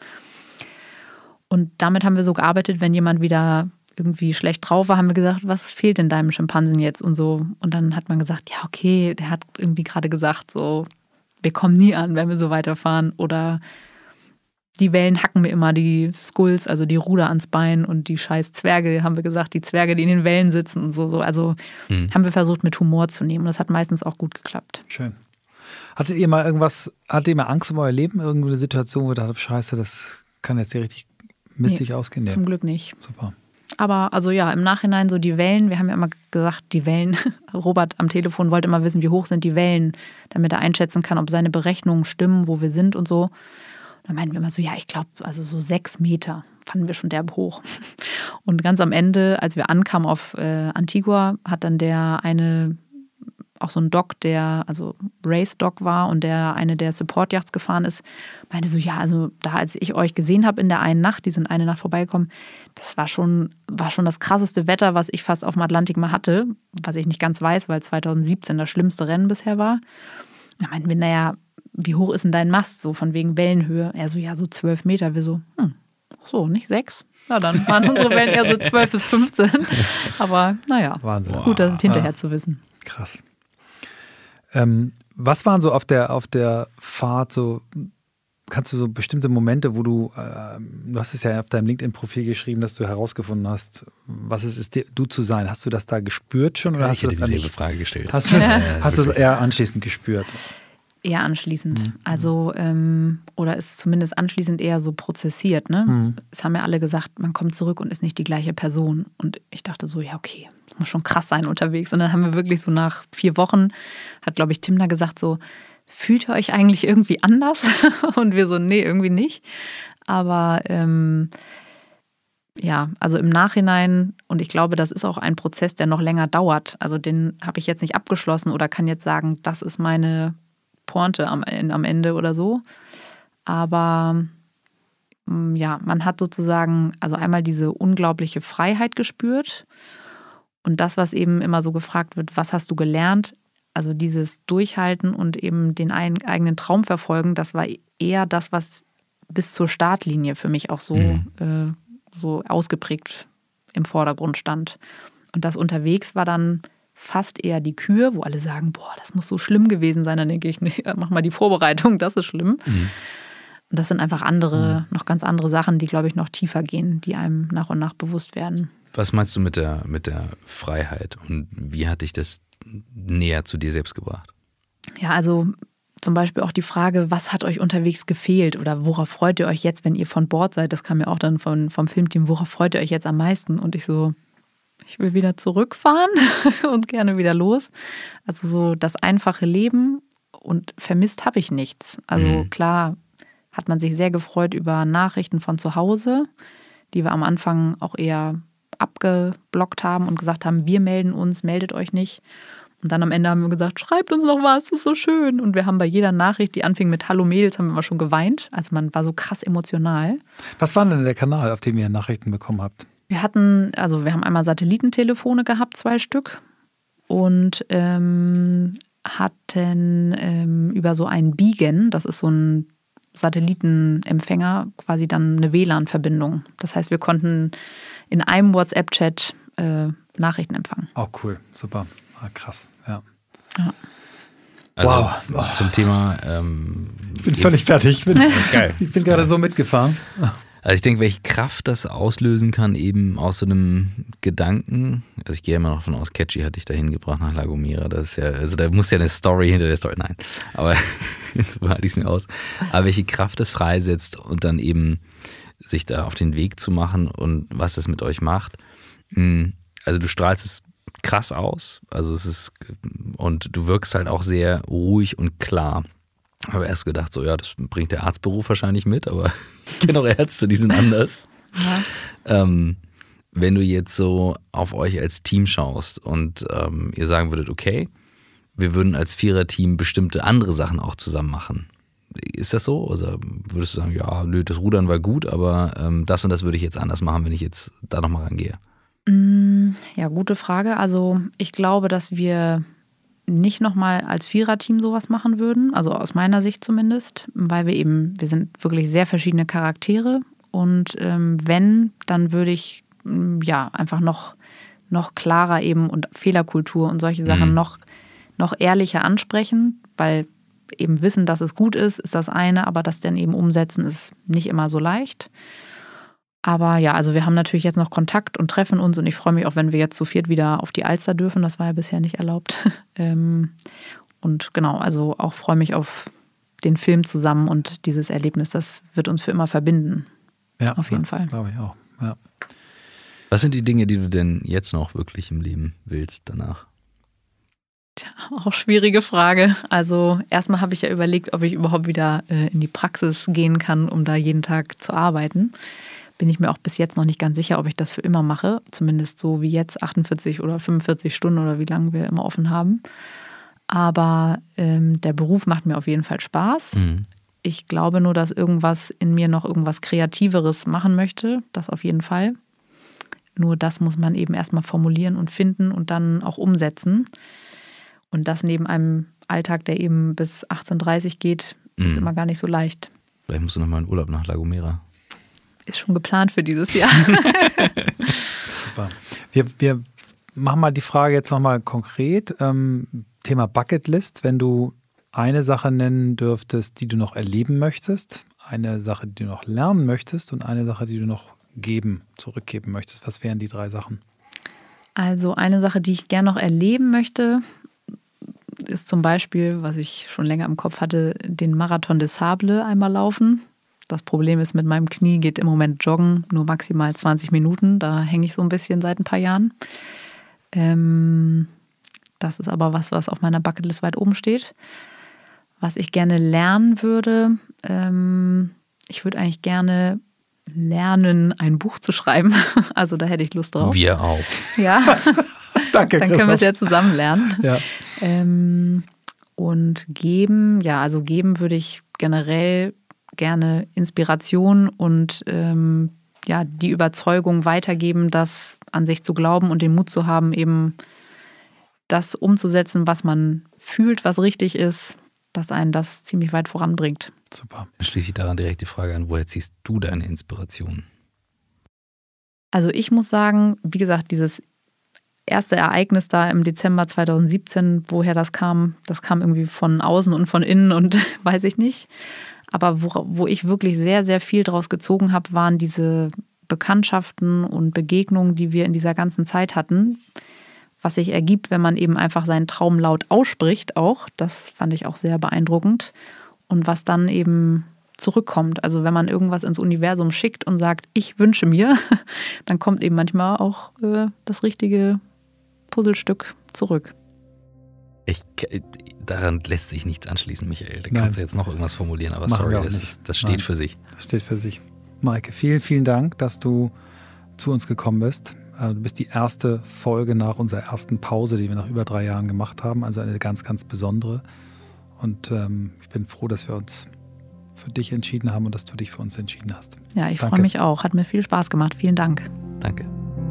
Und damit haben wir so gearbeitet, wenn jemand wieder irgendwie schlecht drauf war, haben wir gesagt, was fehlt denn deinem Schimpansen jetzt und so. Und dann hat man gesagt, ja okay, der hat irgendwie gerade gesagt, so, wir kommen nie an, wenn wir so weiterfahren. Oder die Wellen hacken mir immer die Skulls, also die Ruder ans Bein und die scheiß Zwerge, haben wir gesagt, die Zwerge, die in den Wellen sitzen und so. Also mhm. haben wir versucht, mit Humor zu nehmen. Und das hat meistens auch gut geklappt. Schön. Hattet ihr mal irgendwas, hattet ihr mal Angst um euer Leben? Irgendeine Situation, wo ihr dachtet, scheiße, das kann jetzt hier richtig missig nee, ausgehen? Nee. Zum Glück nicht. Super. Aber also ja, im Nachhinein so die Wellen, wir haben ja immer gesagt, die Wellen, Robert am Telefon wollte immer wissen, wie hoch sind die Wellen, damit er einschätzen kann, ob seine Berechnungen stimmen, wo wir sind und so. Da meinten wir immer so, ja, ich glaube, also so sechs Meter fanden wir schon derb hoch. Und ganz am Ende, als wir ankamen auf äh, Antigua, hat dann der eine, auch so ein Doc, der, also Race-Doc war und der eine der Support-Yachts gefahren ist, meinte so, ja, also da, als ich euch gesehen habe in der einen Nacht, die sind eine Nacht vorbeigekommen, das war schon, war schon das krasseste Wetter, was ich fast auf dem Atlantik mal hatte, was ich nicht ganz weiß, weil zwanzig siebzehn das schlimmste Rennen bisher war. Da meinten wir, naja, wie hoch ist denn dein Mast, so von wegen Wellenhöhe? Er so, ja, so zwölf Meter. Wir so, hm, ach so, nicht sechs? Ja, dann waren unsere Wellen eher so zwölf bis fünfzehn. Aber naja, Wahnsinn. Gut, das hinterher ja. zu wissen. Krass. Ähm, was waren so auf der, auf der Fahrt so, kannst du so bestimmte Momente, wo du, äh, du hast es ja auf deinem LinkedIn-Profil geschrieben, dass du herausgefunden hast, was es ist, du zu sein. Hast du das da gespürt schon? Oder ja, hast ich du hätte das dieselbe Frage gestellt. Hast du es hast du es eher anschließend gespürt? Eher anschließend. Mhm. Also, ähm, oder ist zumindest anschließend eher so prozessiert. Ne? Mhm. Es haben ja alle gesagt, man kommt zurück und ist nicht die gleiche Person. Und ich dachte so, ja, okay, das muss schon krass sein unterwegs. Und dann haben wir wirklich so nach vier Wochen, hat, glaube ich, Tim da gesagt so, fühlt ihr euch eigentlich irgendwie anders? Und wir so, nee, irgendwie nicht. Aber ähm, ja, also im Nachhinein, und ich glaube, das ist auch ein Prozess, der noch länger dauert. Also den habe ich jetzt nicht abgeschlossen oder kann jetzt sagen, das ist meine Pointe am, am Ende oder so. Aber ja, man hat sozusagen also einmal diese unglaubliche Freiheit gespürt und das, was eben immer so gefragt wird, was hast du gelernt? Also dieses Durchhalten und eben den eigenen Traum verfolgen, das war eher das, was bis zur Startlinie für mich auch so, mhm. äh, so ausgeprägt im Vordergrund stand. Und das unterwegs war dann fast eher die Kür, wo alle sagen, boah, das muss so schlimm gewesen sein. Dann denke ich, nee, mach mal die Vorbereitung, das ist schlimm. Mhm. Und das sind einfach andere, mhm. noch ganz andere Sachen, die, glaube ich, noch tiefer gehen, die einem nach und nach bewusst werden. Was meinst du mit der, mit der Freiheit und wie hat dich das näher zu dir selbst gebracht? Ja, also zum Beispiel auch die Frage, was hat euch unterwegs gefehlt oder worauf freut ihr euch jetzt, wenn ihr von Bord seid? Das kam ja auch dann von, vom Filmteam, worauf freut ihr euch jetzt am meisten? Und ich so, ich will wieder zurückfahren und gerne wieder los. Also so das einfache Leben und vermisst habe ich nichts. Also mhm. klar hat man sich sehr gefreut über Nachrichten von zu Hause, die wir am Anfang auch eher abgeblockt haben und gesagt haben, wir melden uns, meldet euch nicht. Und dann am Ende haben wir gesagt, schreibt uns noch was, das ist so schön. Und wir haben bei jeder Nachricht, die anfing mit Hallo Mädels, haben wir immer schon geweint. Also man war so krass emotional. Was war denn der Kanal, auf dem ihr Nachrichten bekommen habt? Wir hatten, also wir haben einmal Satellitentelefone gehabt, zwei Stück. Und ähm, hatten ähm, über so einen Beacon, das ist so ein Satellitenempfänger, quasi dann eine W L A N-Verbindung. Das heißt, wir konnten in einem WhatsApp-Chat äh, Nachrichten empfangen. Oh, cool, super. Ah, krass, ja. ja. Also wow. Zum Thema ähm, ich bin völlig fertig. Ich bin, das ist geil. Ich bin gerade so mitgefahren. Also ich denke, welche Kraft das auslösen kann, eben aus so einem Gedanken, also ich gehe immer noch davon aus, Catchy hat dich dahin gebracht nach La Gomera, das ist ja, also da muss ja eine Story hinter der Story, nein, aber so halte ich es mir aus, aber welche Kraft das freisetzt und dann eben sich da auf den Weg zu machen und was das mit euch macht. Also du strahlst es krass aus, also es ist, und du wirkst halt auch sehr ruhig und klar. Ich habe erst gedacht, so ja, das bringt der Arztberuf wahrscheinlich mit, aber ich kenne auch Ärzte, die sind anders. Ja. Ähm, wenn du jetzt so auf euch als Team schaust und ähm, ihr sagen würdet, okay, wir würden als Viererteam bestimmte andere Sachen auch zusammen machen. Ist das so? Oder würdest du sagen, ja, nö, das Rudern war gut, aber ähm, das und das würde ich jetzt anders machen, wenn ich jetzt da nochmal rangehe? Ja, gute Frage. Also ich glaube, dass wir nicht nochmal als Viererteam sowas machen würden, also aus meiner Sicht zumindest, weil wir eben, wir sind wirklich sehr verschiedene Charaktere und ähm, wenn, dann würde ich ja einfach noch, noch klarer eben und Fehlerkultur und solche Sachen mhm. noch, noch ehrlicher ansprechen, weil eben wissen, dass es gut ist, ist das eine, aber das dann eben umsetzen ist nicht immer so leicht. Aber ja, also wir haben natürlich jetzt noch Kontakt und treffen uns und ich freue mich auch, wenn wir jetzt zu viert wieder auf die Alster dürfen. Das war ja bisher nicht erlaubt. Und genau, also auch freue mich auf den Film zusammen und dieses Erlebnis, das wird uns für immer verbinden. Ja, auf jeden ja, Fall. Glaube ich auch, ja. Was sind die Dinge, die du denn jetzt noch wirklich im Leben willst danach? Tja, auch schwierige Frage. Also erstmal habe ich ja überlegt, ob ich überhaupt wieder in die Praxis gehen kann, um da jeden Tag zu arbeiten. Bin ich mir auch bis jetzt noch nicht ganz sicher, ob ich das für immer mache. Zumindest so wie jetzt, achtundvierzig oder fünfundvierzig Stunden oder wie lange wir immer offen haben. Aber ähm, der Beruf macht mir auf jeden Fall Spaß. Mhm. Ich glaube nur, dass irgendwas in mir noch irgendwas Kreativeres machen möchte. Das auf jeden Fall. Nur das muss man eben erstmal formulieren und finden und dann auch umsetzen. Und das neben einem Alltag, der eben bis achtzehn Uhr dreißig geht, mhm. ist immer gar nicht so leicht. Vielleicht musst du nochmal in Urlaub nach La Gomera. Ist schon geplant für dieses Jahr. Super. Wir, wir machen mal die Frage jetzt nochmal konkret. Ähm, Thema Bucketlist. Wenn du eine Sache nennen dürftest, die du noch erleben möchtest, eine Sache, die du noch lernen möchtest und eine Sache, die du noch geben, zurückgeben möchtest, was wären die drei Sachen? Also eine Sache, die ich gerne noch erleben möchte, ist zum Beispiel, was ich schon länger im Kopf hatte, den Marathon des Sables einmal laufen. Das Problem ist, mit meinem Knie geht im Moment Joggen nur maximal zwanzig Minuten. Da hänge ich so ein bisschen seit ein paar Jahren. Ähm, das ist aber was, was auf meiner Bucketlist weit oben steht. Was ich gerne lernen würde, ähm, ich würde eigentlich gerne lernen, ein Buch zu schreiben. Also da hätte ich Lust drauf. Wir auch. Ja, danke, dann können wir es ja zusammen lernen. Ja. Ähm, und geben, ja, also geben würde ich generell gerne Inspiration und ähm, ja, die Überzeugung weitergeben, das an sich zu glauben und den Mut zu haben, eben das umzusetzen, was man fühlt, was richtig ist, dass einen das ziemlich weit voranbringt. Super. Dann schließe ich daran direkt die Frage an, woher ziehst du deine Inspiration? Also ich muss sagen, wie gesagt, dieses erste Ereignis da im Dezember zweitausendsiebzehn, woher das kam, das kam irgendwie von außen und von innen und weiß ich nicht. Aber wo, wo ich wirklich sehr, sehr viel draus gezogen habe, waren diese Bekanntschaften und Begegnungen, die wir in dieser ganzen Zeit hatten, was sich ergibt, wenn man eben einfach seinen Traum laut ausspricht auch. Das fand ich auch sehr beeindruckend. Und was dann eben zurückkommt. Also wenn man irgendwas ins Universum schickt und sagt, ich wünsche mir, dann kommt eben manchmal auch äh, das richtige Puzzlestück zurück. Ich, daran lässt sich nichts anschließen, Michael. Da Nein. kannst du jetzt noch irgendwas formulieren, aber Machen wir sorry, auch das, nicht. ist, das steht Nein. für sich. Das steht für sich. Maike, vielen, vielen Dank, dass du zu uns gekommen bist. Du bist die erste Folge nach unserer ersten Pause, die wir nach über drei Jahren gemacht haben. Also eine ganz, ganz besondere. Und ähm, ich bin froh, dass wir uns für dich entschieden haben und dass du dich für uns entschieden hast. Ja, ich Danke. freue mich auch. Hat mir viel Spaß gemacht. Vielen Dank. Danke.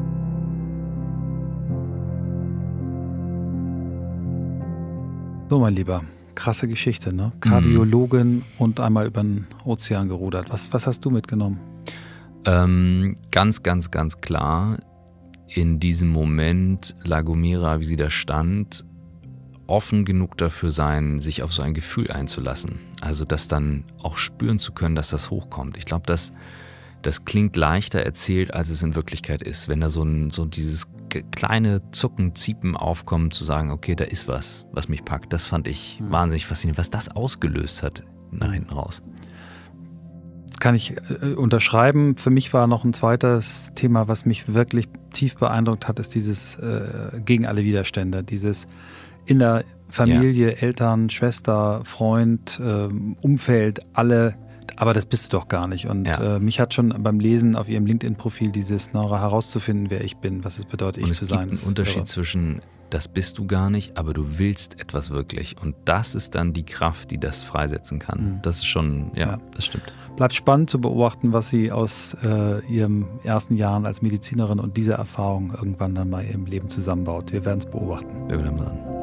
So, mein Lieber, krasse Geschichte, ne? Kardiologin mhm. und einmal über den Ozean gerudert. Was, was hast du mitgenommen? Ähm, ganz, ganz, ganz klar, in diesem Moment La Gomera, wie sie da stand, offen genug dafür sein, sich auf so ein Gefühl einzulassen. Also das dann auch spüren zu können, dass das hochkommt. Ich glaube, das, das klingt leichter erzählt, als es in Wirklichkeit ist. Wenn da so, ein, so dieses kleine Zucken, Ziepen aufkommt, zu sagen, okay, da ist was, was mich packt. Das fand ich mhm. wahnsinnig faszinierend, was das ausgelöst hat nach hinten raus. Das kann ich äh, unterschreiben. Für mich war noch ein zweites Thema, was mich wirklich tief beeindruckt hat, ist dieses äh, gegen alle Widerstände, dieses in der Familie, ja. Eltern, Schwester, Freund, äh, Umfeld, alle, aber das bist du doch gar nicht. Und ja. äh, mich hat schon beim Lesen auf ihrem LinkedIn-Profil dieses na, herauszufinden, wer ich bin, was es bedeutet, ich zu sein. Es gibt einen Unterschied irre. zwischen das bist du gar nicht, aber du willst etwas wirklich. Und das ist dann die Kraft, die das freisetzen kann. Mhm. Das ist schon, ja, ja, das stimmt. Bleibt spannend zu beobachten, was sie aus äh, ihren ersten Jahren als Medizinerin und dieser Erfahrung irgendwann dann mal im Leben zusammenbaut. Wir werden es beobachten. Wir bleiben dran.